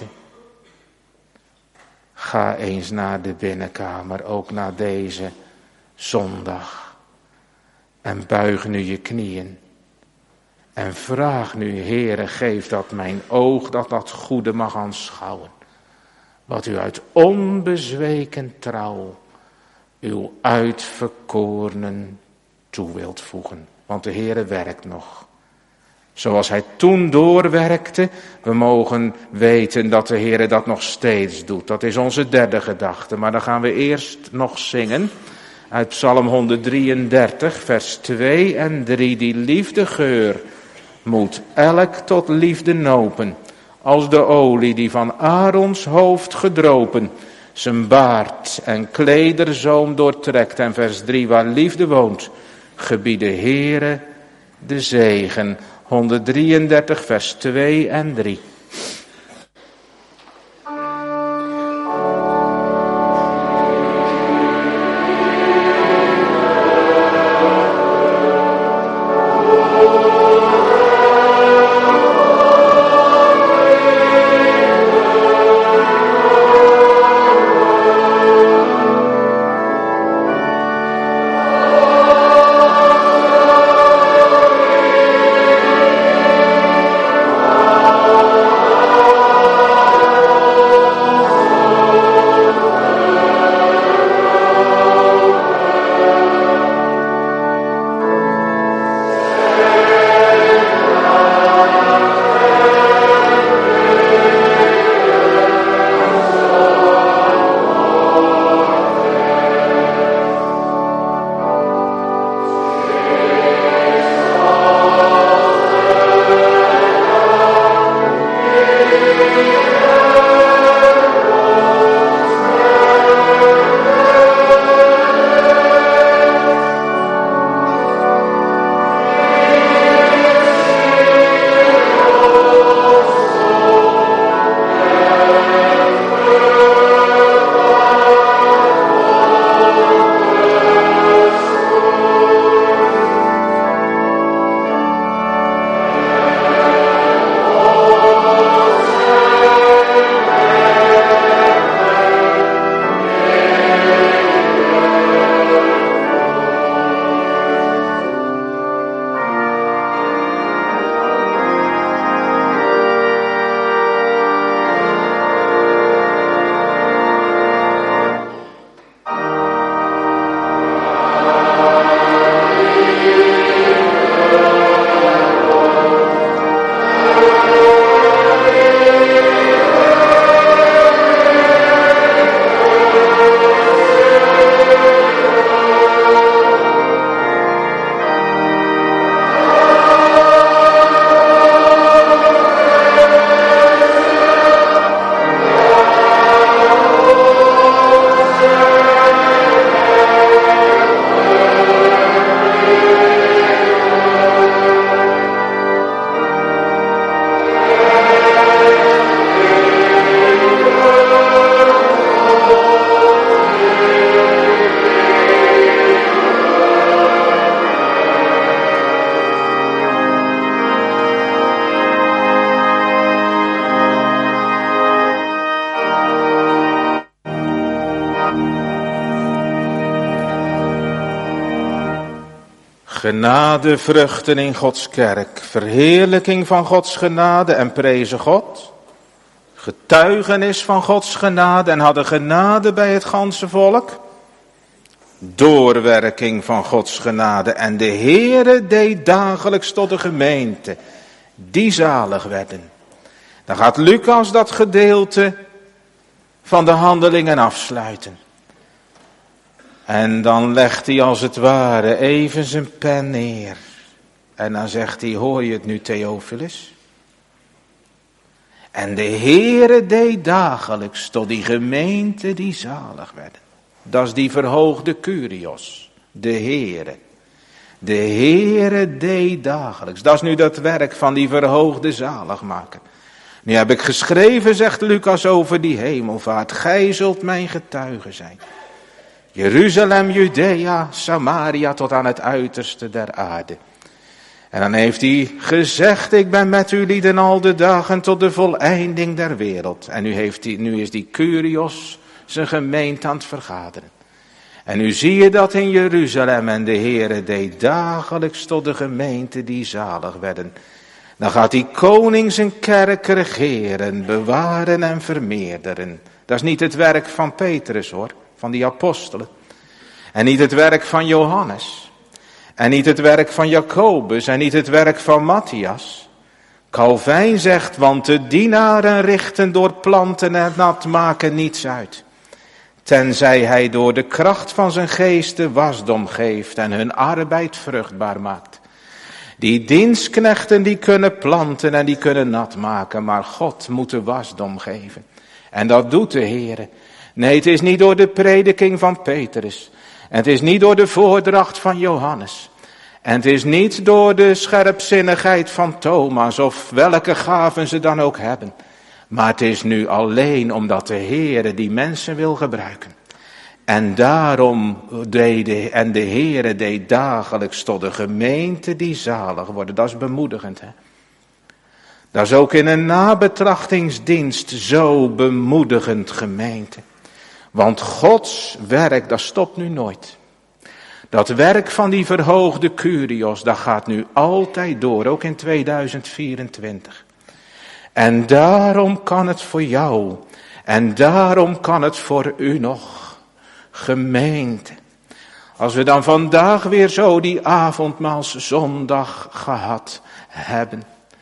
ga eens naar de binnenkamer, ook naar deze zondag. En buig nu je knieën. En vraag nu, Heere, geef dat mijn oog dat dat goede mag aanschouwen. Wat u uit onbezweken trouw uw uitverkorenen toe wilt voegen. Want de Heere werkt nog. Zoals hij toen doorwerkte, we mogen weten dat de Heere dat nog steeds doet. Dat is onze derde gedachte. Maar dan gaan we eerst nog zingen uit Psalm honderddrieëndertig, vers twee en drie. Die liefdegeur moet elk tot liefde nopen, als de olie die van Aarons hoofd gedropen, zijn baard en klederzoom doortrekt. En vers drie, waar liefde woont, gebiede Heere de zegen. honderddrieëndertig, vers twee en drie. Oh Genade vruchten in Gods kerk, verheerlijking van Gods genade en prezen God. Getuigenis van Gods genade en hadden genade bij het ganse volk. Doorwerking van Gods genade en de Heere deed dagelijks tot de gemeente, die zalig werden. Dan gaat Lucas dat gedeelte van de handelingen afsluiten. En dan legt hij als het ware even zijn pen neer. En dan zegt hij, hoor je het nu Theophilus? En de Heere deed dagelijks tot die gemeente die zalig werden. Dat is die verhoogde Kyrios, de Heere. De Heere deed dagelijks. Dat is nu dat werk van die verhoogde zaligmaker. Nu heb ik geschreven, zegt Lucas over die hemelvaart. Gij zult mijn getuige zijn. Jeruzalem, Judea, Samaria tot aan het uiterste der aarde. En dan heeft hij gezegd, ik ben met u lieden al de dagen tot de voleinding der wereld. En nu, heeft hij, nu is die Kyrios zijn gemeente aan het vergaderen. En nu zie je dat in Jeruzalem en de Heere deed dagelijks tot de gemeente die zalig werden. Dan gaat die koning zijn kerk regeren, bewaren en vermeerderen. Dat is niet het werk van Petrus hoor, van die apostelen. En niet het werk van Johannes. En niet het werk van Jacobus en niet het werk van Matthias. Calvijn zegt, want de dienaren richten door planten en nat maken niets uit. Tenzij hij door de kracht van zijn geest de wasdom geeft en hun arbeid vruchtbaar maakt. Die dienstknechten die kunnen planten en die kunnen nat maken, maar God moet de wasdom geven. En dat doet de Heere. Nee, het is niet door de prediking van Petrus. En het is niet door de voordracht van Johannes. En het is niet door de scherpzinnigheid van Thomas of welke gaven ze dan ook hebben. Maar het is nu alleen omdat de Heere die mensen wil gebruiken. En daarom deed de, en de Heere deed dagelijks tot de gemeente die zalig worden. Dat is bemoedigend, hè. Dat is ook in een nabetrachtingsdienst zo bemoedigend, gemeente. Want Gods werk, dat stopt nu nooit. Dat werk van die verhoogde Kyrios, dat gaat nu altijd door, ook in tweeduizend vierentwintig. En daarom kan het voor jou, en daarom kan het voor u nog, gemeente. Als we dan vandaag weer zo die avondmaalszondag gehad hebben.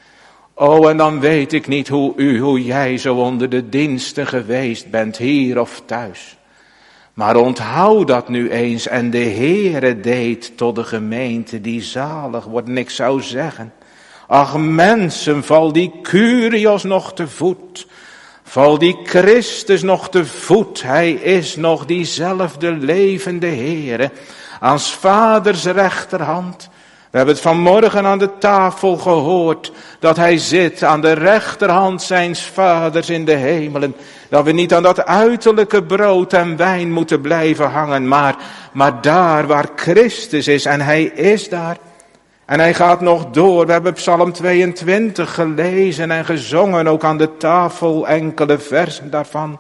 Oh, en dan weet ik niet hoe u, hoe jij zo onder de diensten geweest bent, hier of thuis. Maar onthoud dat nu eens, en de Heere deed tot de gemeente die zalig wordt. En ik zou zeggen, ach mensen, val die Kyrios nog te voet. Val die Christus nog te voet. Hij is nog diezelfde levende Heere. Aan 's vaders rechterhand. We hebben het vanmorgen aan de tafel gehoord. Dat hij zit aan de rechterhand zijns vaders in de hemelen. Dat we niet aan dat uiterlijke brood en wijn moeten blijven hangen. Maar, maar daar waar Christus is. En hij is daar. En hij gaat nog door. We hebben Psalm tweeëntwintig gelezen en gezongen. Ook aan de tafel enkele versen daarvan.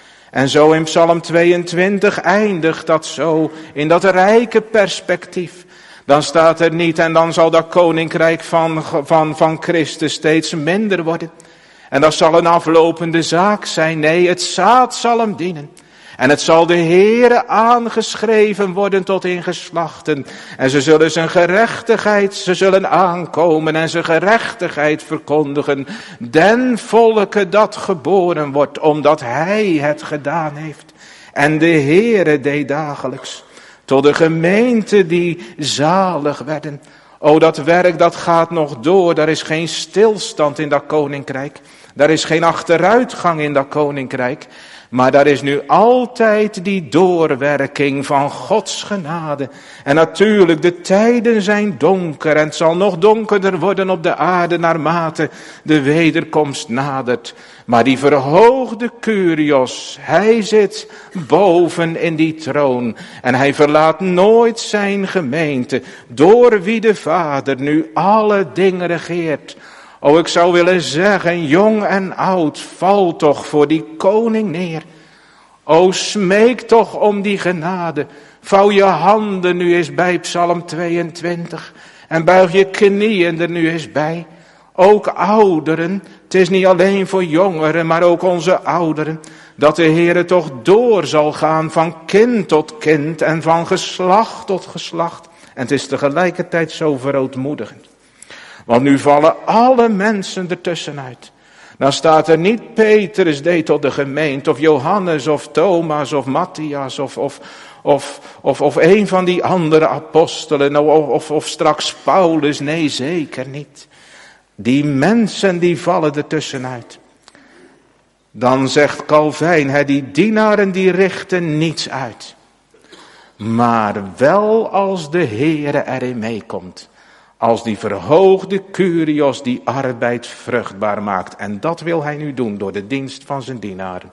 En zo in Psalm tweeëntwintig eindigt dat zo. In dat rijke perspectief. Dan staat er niet, en dan zal dat koninkrijk van, van, van Christus steeds minder worden. En dat zal een aflopende zaak zijn. Nee, het zaad zal hem dienen. En het zal de Heere aangeschreven worden tot in geslachten. En ze zullen zijn gerechtigheid, ze zullen aankomen en zijn gerechtigheid verkondigen. Den volke dat geboren wordt, omdat hij het gedaan heeft. En de Heere deed dagelijks tot de gemeente die zalig werden. O, dat werk dat gaat nog door. Daar is geen stilstand in dat koninkrijk. Daar is geen achteruitgang in dat koninkrijk. Maar daar is nu altijd die doorwerking van Gods genade. En natuurlijk, de tijden zijn donker en het zal nog donkerder worden op de aarde naarmate de wederkomst nadert. Maar die verhoogde Kyrios, hij zit boven in die troon. En hij verlaat nooit zijn gemeente, door wie de Vader nu alle dingen regeert. O, ik zou willen zeggen, jong en oud, val toch voor die koning neer. O, smeek toch om die genade Vouw je handen nu eens bij Psalm tweeëntwintig. En buig je knieën er nu eens bij. Ook ouderen, het is niet alleen voor jongeren, maar ook onze ouderen. Dat de Heere toch door zal gaan van kind tot kind en van geslacht tot geslacht. En het is tegelijkertijd zo verootmoedigend. Want nu vallen alle mensen ertussenuit. Dan staat er niet Petrus deed tot de gemeente, of Johannes, of Thomas, of Matthias, of, of, of, of, of een van die andere apostelen, of, of, of straks Paulus. Nee, zeker niet. Die mensen die vallen ertussenuit. Dan zegt Calvijn, hè, die dienaren die richten niets uit. Maar wel als de Heere erin meekomt. Als die verhoogde Kyrios die arbeid vruchtbaar maakt. En dat wil hij nu doen door de dienst van zijn dienaren.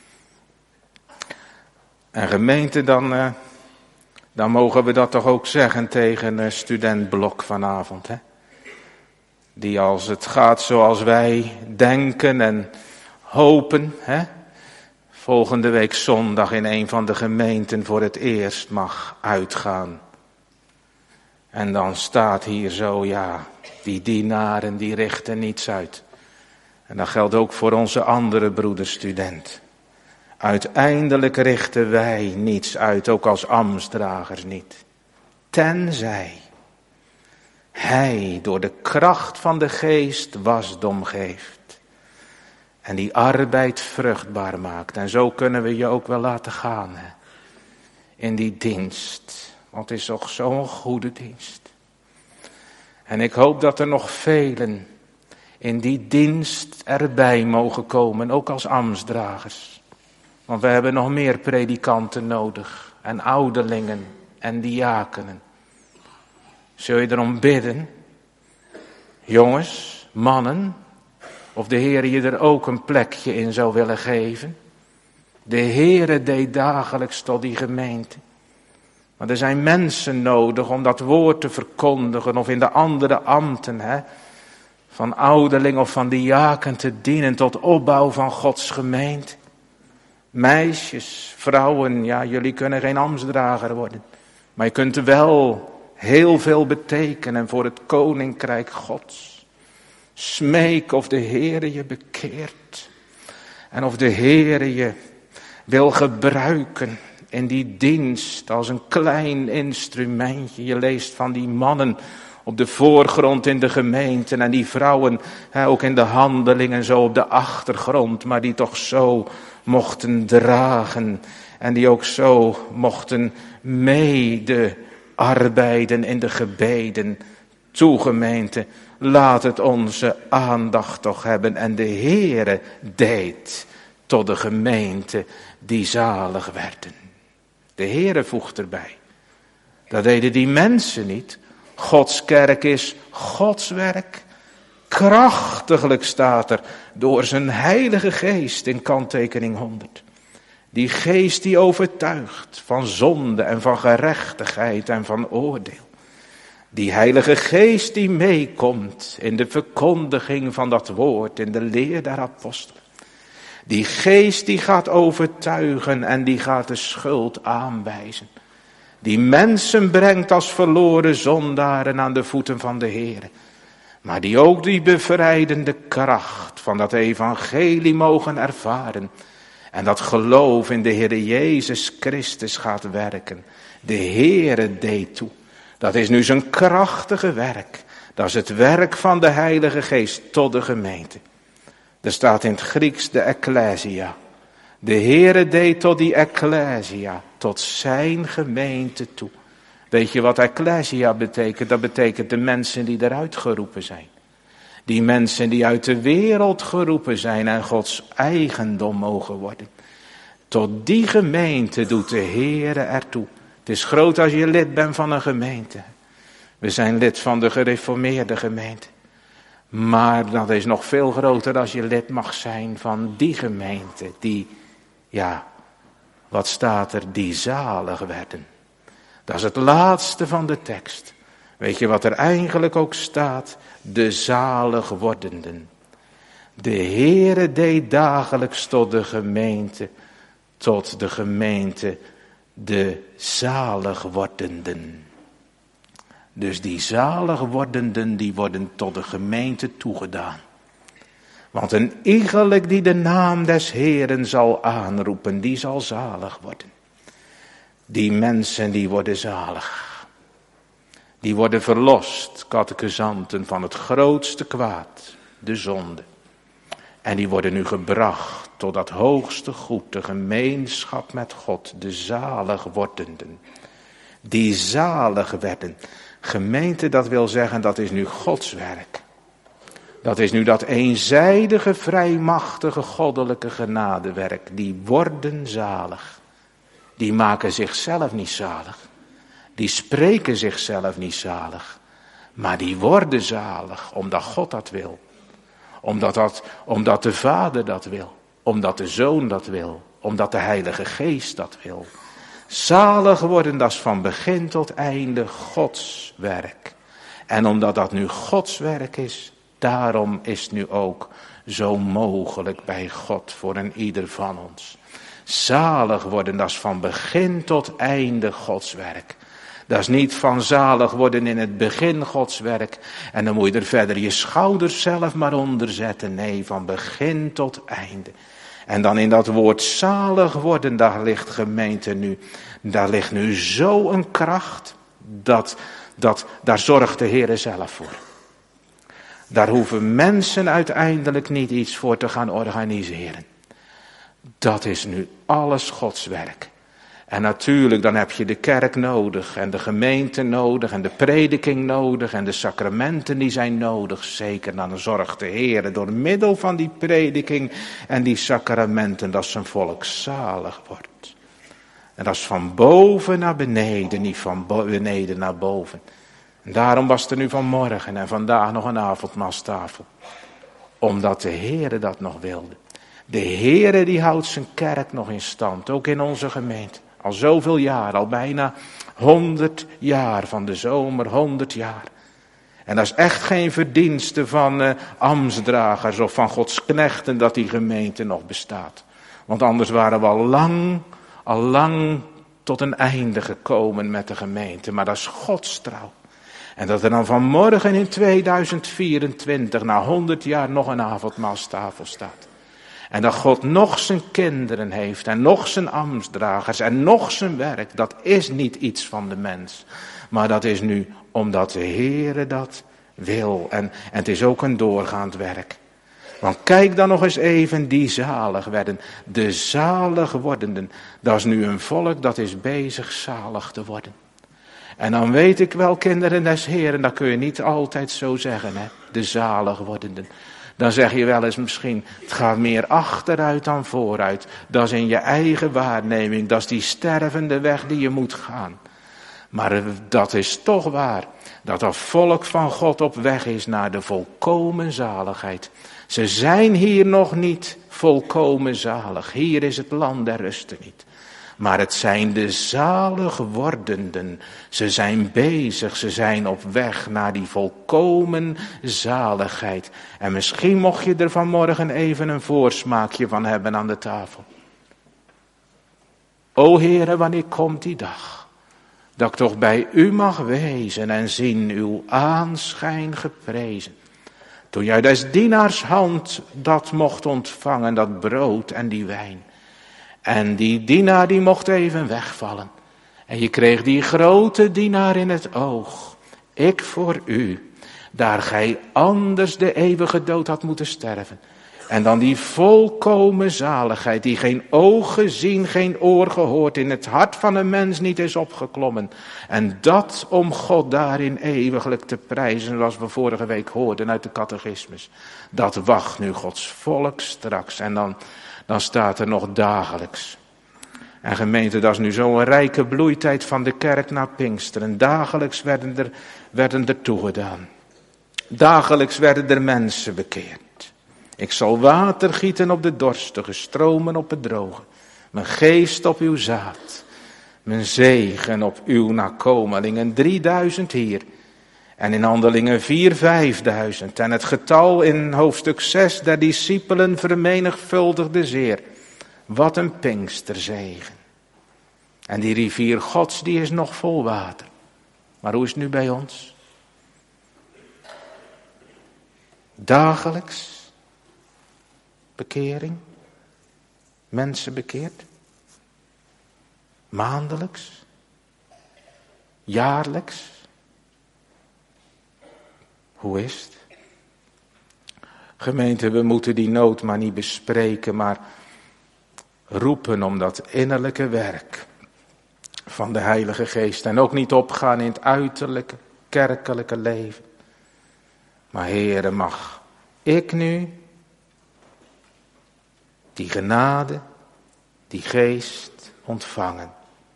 En gemeente, dan, uh, dan mogen we dat toch ook zeggen tegen uh, student Blok vanavond. Hè? Die als het gaat zoals wij denken en hopen, hè, volgende week zondag in een van de gemeenten voor het eerst mag uitgaan. En dan staat hier zo, ja, die dienaren die richten niets uit. En dat geldt ook voor onze andere broederstudent. Uiteindelijk richten wij niets uit, ook als ambtsdragers niet. Tenzij hij door de kracht van de geest wasdom geeft. En die arbeid vruchtbaar maakt. En zo kunnen we je ook wel laten gaan. Hè? In die dienst. Want het is toch zo'n goede dienst. En ik hoop dat er nog velen in die dienst erbij mogen komen. Ook als ambtsdragers. Want we hebben nog meer predikanten nodig. En ouderlingen en diakenen. Zul je erom bidden? Jongens, mannen. Of de Heer je er ook een plekje in zou willen geven. De Heere deed dagelijks tot die gemeente. Maar er zijn mensen nodig om dat woord te verkondigen. Of in de andere ambten. Hè, van ouderling of van diaken te dienen tot opbouw van Gods gemeente. Meisjes, vrouwen, ja, jullie kunnen geen ambtsdrager worden. Maar je kunt wel heel veel betekenen voor het koninkrijk Gods. Smeek of de Heere je bekeert. En of de Heere je wil gebruiken in die dienst als een klein instrumentje. Je leest van die mannen op de voorgrond in de gemeenten en die vrouwen hè, ook in de handelingen zo op de achtergrond. Maar die toch zo mochten dragen en die ook zo mochten mede arbeiden in de gebeden. Toe gemeente, laat het onze aandacht toch hebben. En de Heere deed tot de gemeente die zalig werden. De Heere voegt erbij. Dat deden die mensen niet. Gods kerk is Gods werk. Krachtiglijk staat er door zijn heilige geest in kanttekening honderd. Die geest die overtuigt van zonde en van gerechtigheid en van oordeel. Die heilige geest die meekomt in de verkondiging van dat woord, in de leer der apostelen. Die geest die gaat overtuigen en die gaat de schuld aanwijzen. Die mensen brengt als verloren zondaren aan de voeten van de Heer. Maar die ook die bevrijdende kracht van dat evangelie mogen ervaren. En dat geloof in de Heer Jezus Christus gaat werken. De Heere deed toe. Dat is nu zijn krachtige werk. Dat is het werk van de Heilige Geest tot de gemeente. Er staat in het Grieks de Ecclesia. De Heere deed tot die Ecclesia, tot zijn gemeente toe. Weet je wat Ecclesia betekent? Dat betekent de mensen die eruit geroepen zijn. Die mensen die uit de wereld geroepen zijn en Gods eigendom mogen worden. Tot die gemeente doet de Heere ertoe. Het is groot als je lid bent van een gemeente. We zijn lid van de gereformeerde gemeente. Maar dat is nog veel groter als je lid mag zijn van die gemeente. Die, ja, wat staat er? Die zalig werden. Dat is het laatste van de tekst. Weet je wat er eigenlijk ook staat? De zalig wordenden. De Heere deed dagelijks tot de gemeente. Tot de gemeente de zalig wordenden. Dus die zalig wordenden, die worden tot de gemeente toegedaan. Want een iegelijk die de naam des Heeren zal aanroepen, die zal zalig worden. Die mensen die worden zalig. Die worden verlost, catechizanten, van het grootste kwaad, de zonde. En die worden nu gebracht tot dat hoogste goed, de gemeenschap met God, de zalig wordenden. Die zalig werden. Gemeente, dat wil zeggen, dat is nu Gods werk. Dat is nu dat eenzijdige, vrijmachtige, goddelijke genadewerk. Die worden zalig. Die maken zichzelf niet zalig. Die spreken zichzelf niet zalig. Maar die worden zalig, omdat God dat wil. Omdat, dat, omdat de Vader dat wil. Omdat de Zoon dat wil. Omdat de Heilige Geest dat wil. Zalig worden, dat is van begin tot einde Gods werk. En omdat dat nu Gods werk is, daarom is het nu ook zo mogelijk bij God voor een ieder van ons. Zalig worden, dat is van begin tot einde Gods werk. Dat is niet van zalig worden in het begin Gods werk. En dan moet je er verder je schouders zelf maar onder zetten. Nee, van begin tot einde. En dan in dat woord zalig worden, daar ligt gemeente nu. Daar ligt nu zo een kracht. Dat, dat, daar zorgt de Heer zelf voor. Daar hoeven mensen uiteindelijk niet iets voor te gaan organiseren. Dat is nu alles Gods werk. En natuurlijk, dan heb je de kerk nodig en de gemeente nodig en de prediking nodig en de sacramenten die zijn nodig. Zeker, dan zorgt de Heer door middel van die prediking en die sacramenten dat zijn volk zalig wordt. En dat is van boven naar beneden, niet van beneden naar boven. En daarom was er nu vanmorgen en vandaag nog een avondmaalstafel. Omdat de Heer dat nog wilde. De Heer die houdt zijn kerk nog in stand, ook in onze gemeente. Al zoveel jaar, al bijna honderd jaar van de zomer, honderd jaar. En dat is echt geen verdienste van uh, ambtsdragers of van Gods knechten dat die gemeente nog bestaat. Want anders waren we al lang, al lang tot een einde gekomen met de gemeente. Maar dat is Gods trouw. En dat er dan vanmorgen in tweeduizend vierentwintig, na honderd jaar, nog een avondmaalstafel staat. En dat God nog zijn kinderen heeft en nog zijn ambtsdragers en nog zijn werk. Dat is niet iets van de mens. Maar dat is nu omdat de Heere dat wil. En, en het is ook een doorgaand werk. Want kijk dan nog eens even die zalig werden. De zalig wordenden. Dat is nu een volk dat is bezig zalig te worden. En dan weet ik wel, kinderen des Heeren, dat kun je niet altijd zo zeggen, hè? De zalig wordenden. Dan zeg je wel eens misschien, het gaat meer achteruit dan vooruit. Dat is in je eigen waarneming, dat is die stervende weg die je moet gaan. Maar dat is toch waar, dat dat volk van God op weg is naar de volkomen zaligheid. Ze zijn hier nog niet volkomen zalig, hier is het land der rusten niet. Maar het zijn de zalig wordenden. Ze zijn bezig, ze zijn op weg naar die volkomen zaligheid. En misschien mocht je er vanmorgen even een voorsmaakje van hebben aan de tafel. O Heere, wanneer komt die dag? Dat ik toch bij u mag wezen en zien uw aanschijn geprezen. Toen jij des dienaars hand dat mocht ontvangen, dat brood en die wijn. En die dienaar die mocht even wegvallen. En je kreeg die grote dienaar in het oog. Ik voor u. Daar gij anders de eeuwige dood had moeten sterven. En dan die volkomen zaligheid die geen oog gezien, geen oor gehoord, in het hart van een mens niet is opgeklommen. En dat om God daarin eeuwiglijk te prijzen, zoals we vorige week hoorden uit de catechismus. Dat wacht nu Gods volk straks. En dan... Dan staat er nog dagelijks. En gemeente, dat is nu zo'n rijke bloeitijd van de kerk naar Pinksteren. Dagelijks werden er, werden er toegedaan. Dagelijks werden er mensen bekeerd. Ik zal water gieten op de dorstige, stromen op het droge. Mijn geest op uw zaad. Mijn zegen op uw nakomelingen. Drieduizend hier. En in Handelingen vier, vijfduizend. En het getal in hoofdstuk zes der discipelen vermenigvuldigde zeer. Wat een Pinksterzegen. En die rivier Gods, die is nog vol water. Maar hoe is het nu bij ons? Dagelijks bekering, mensen bekeerd, maandelijks, jaarlijks. Hoe is het? Gemeente, we moeten die nood maar niet bespreken, maar roepen om dat innerlijke werk van de Heilige Geest. En ook niet opgaan in het uiterlijke, kerkelijke leven. Maar Heere, mag ik nu die genade, die geest ontvangen.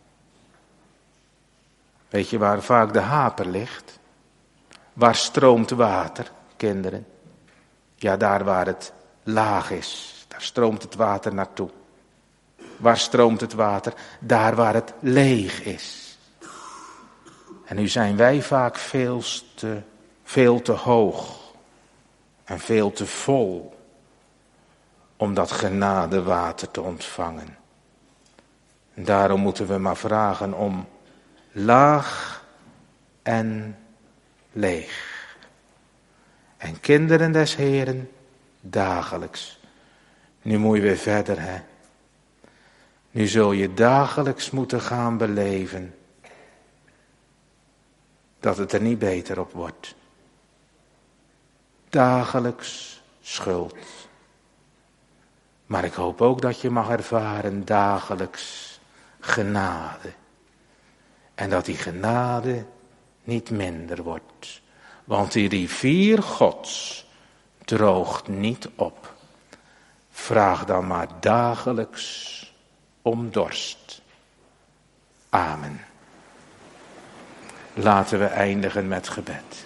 Weet je waar vaak de haper ligt? Waar stroomt water, kinderen? Ja, daar waar het laag is, daar stroomt het water naartoe. Waar stroomt het water? Daar waar het leeg is. En nu zijn wij vaak veel te, veel te hoog en veel te vol om dat genadewater te ontvangen. En daarom moeten we maar vragen om laag en leeg. En kinderen des Heeren, dagelijks. Nu moet je weer verder, hè. Nu zul je dagelijks moeten gaan beleven dat het er niet beter op wordt. Dagelijks schuld. Maar ik hoop ook dat je mag ervaren dagelijks genade. En dat die genade niet minder wordt. Want die rivier Gods droogt niet op. Vraag dan maar dagelijks om dorst. Amen. Laten we eindigen met gebed.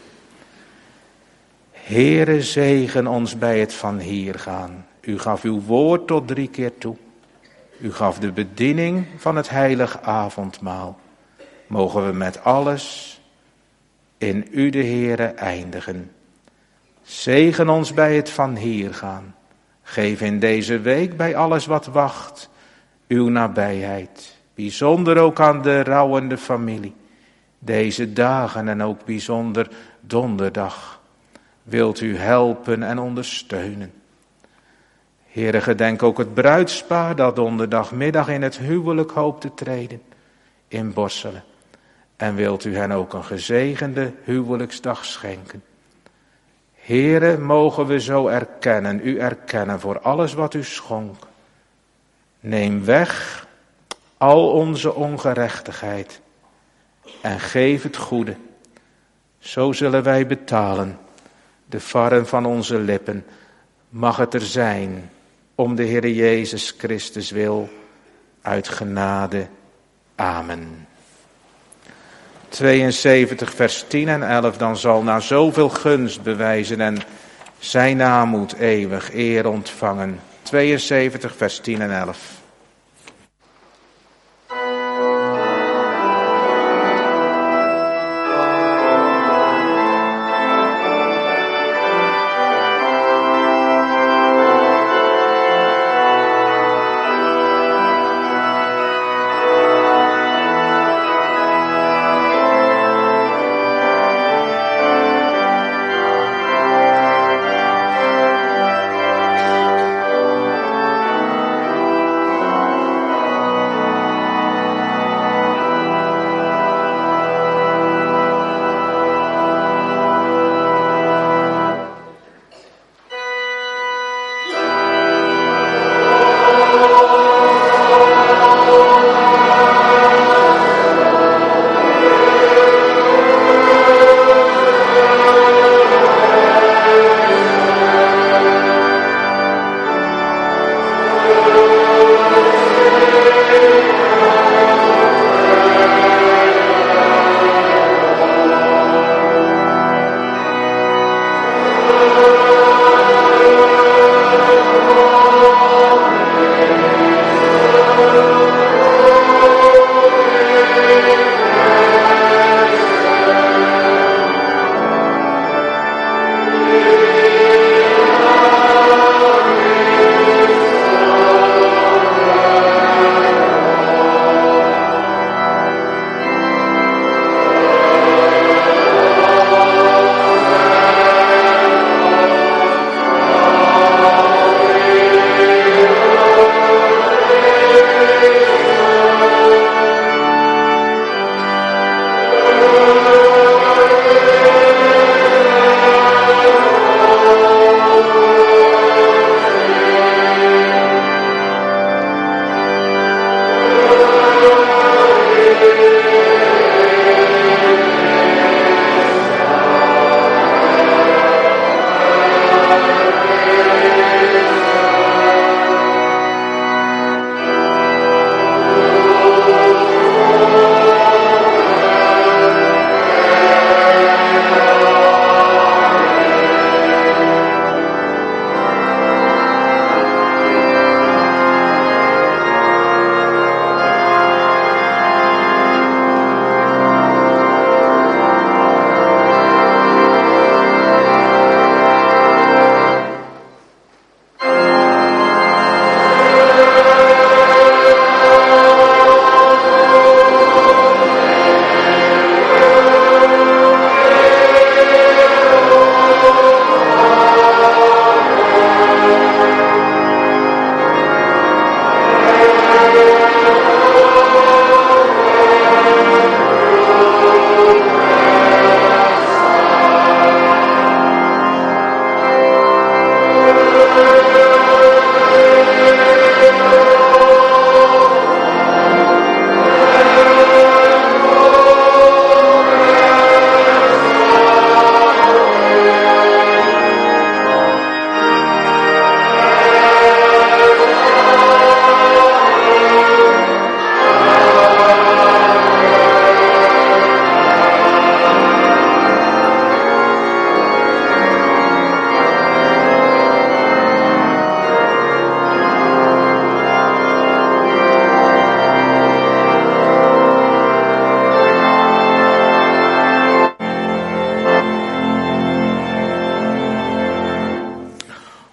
Heere, zegen ons bij het van hier gaan. U gaf uw woord tot drie keer toe. U gaf de bediening van het heilig avondmaal. Mogen we met alles in u de Heere eindigen. Zegen ons bij het van hier gaan. Geef in deze week bij alles wat wacht uw nabijheid. Bijzonder ook aan de rouwende familie. Deze dagen en ook bijzonder donderdag. Wilt u helpen en ondersteunen. Heere, gedenk ook het bruidspaar dat donderdagmiddag in het huwelijk hoopt te treden in Borselen. En wilt u hen ook een gezegende huwelijksdag schenken. Heere, mogen we zo erkennen, u erkennen voor alles wat u schonk. Neem weg al onze ongerechtigheid en geef het goede. Zo zullen wij betalen. De varren van onze lippen mag het er zijn om de Heer Jezus Christus wil, uit genade. Amen. tweeënzeventig vers tien en elf, dan zal na zoveel gunst bewijzen en zijn naam moet eeuwig eer ontvangen. tweeënzeventig vers tien en elf.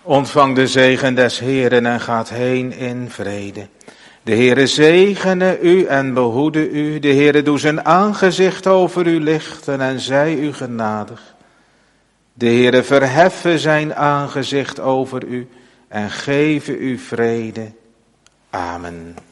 Ontvang de zegen des Heeren en gaat heen in vrede. De Heere zegene u en behoede u. De Heere doe zijn aangezicht over u lichten en zij u genadig. De Heere verheffe zijn aangezicht over u en geven u vrede. Amen.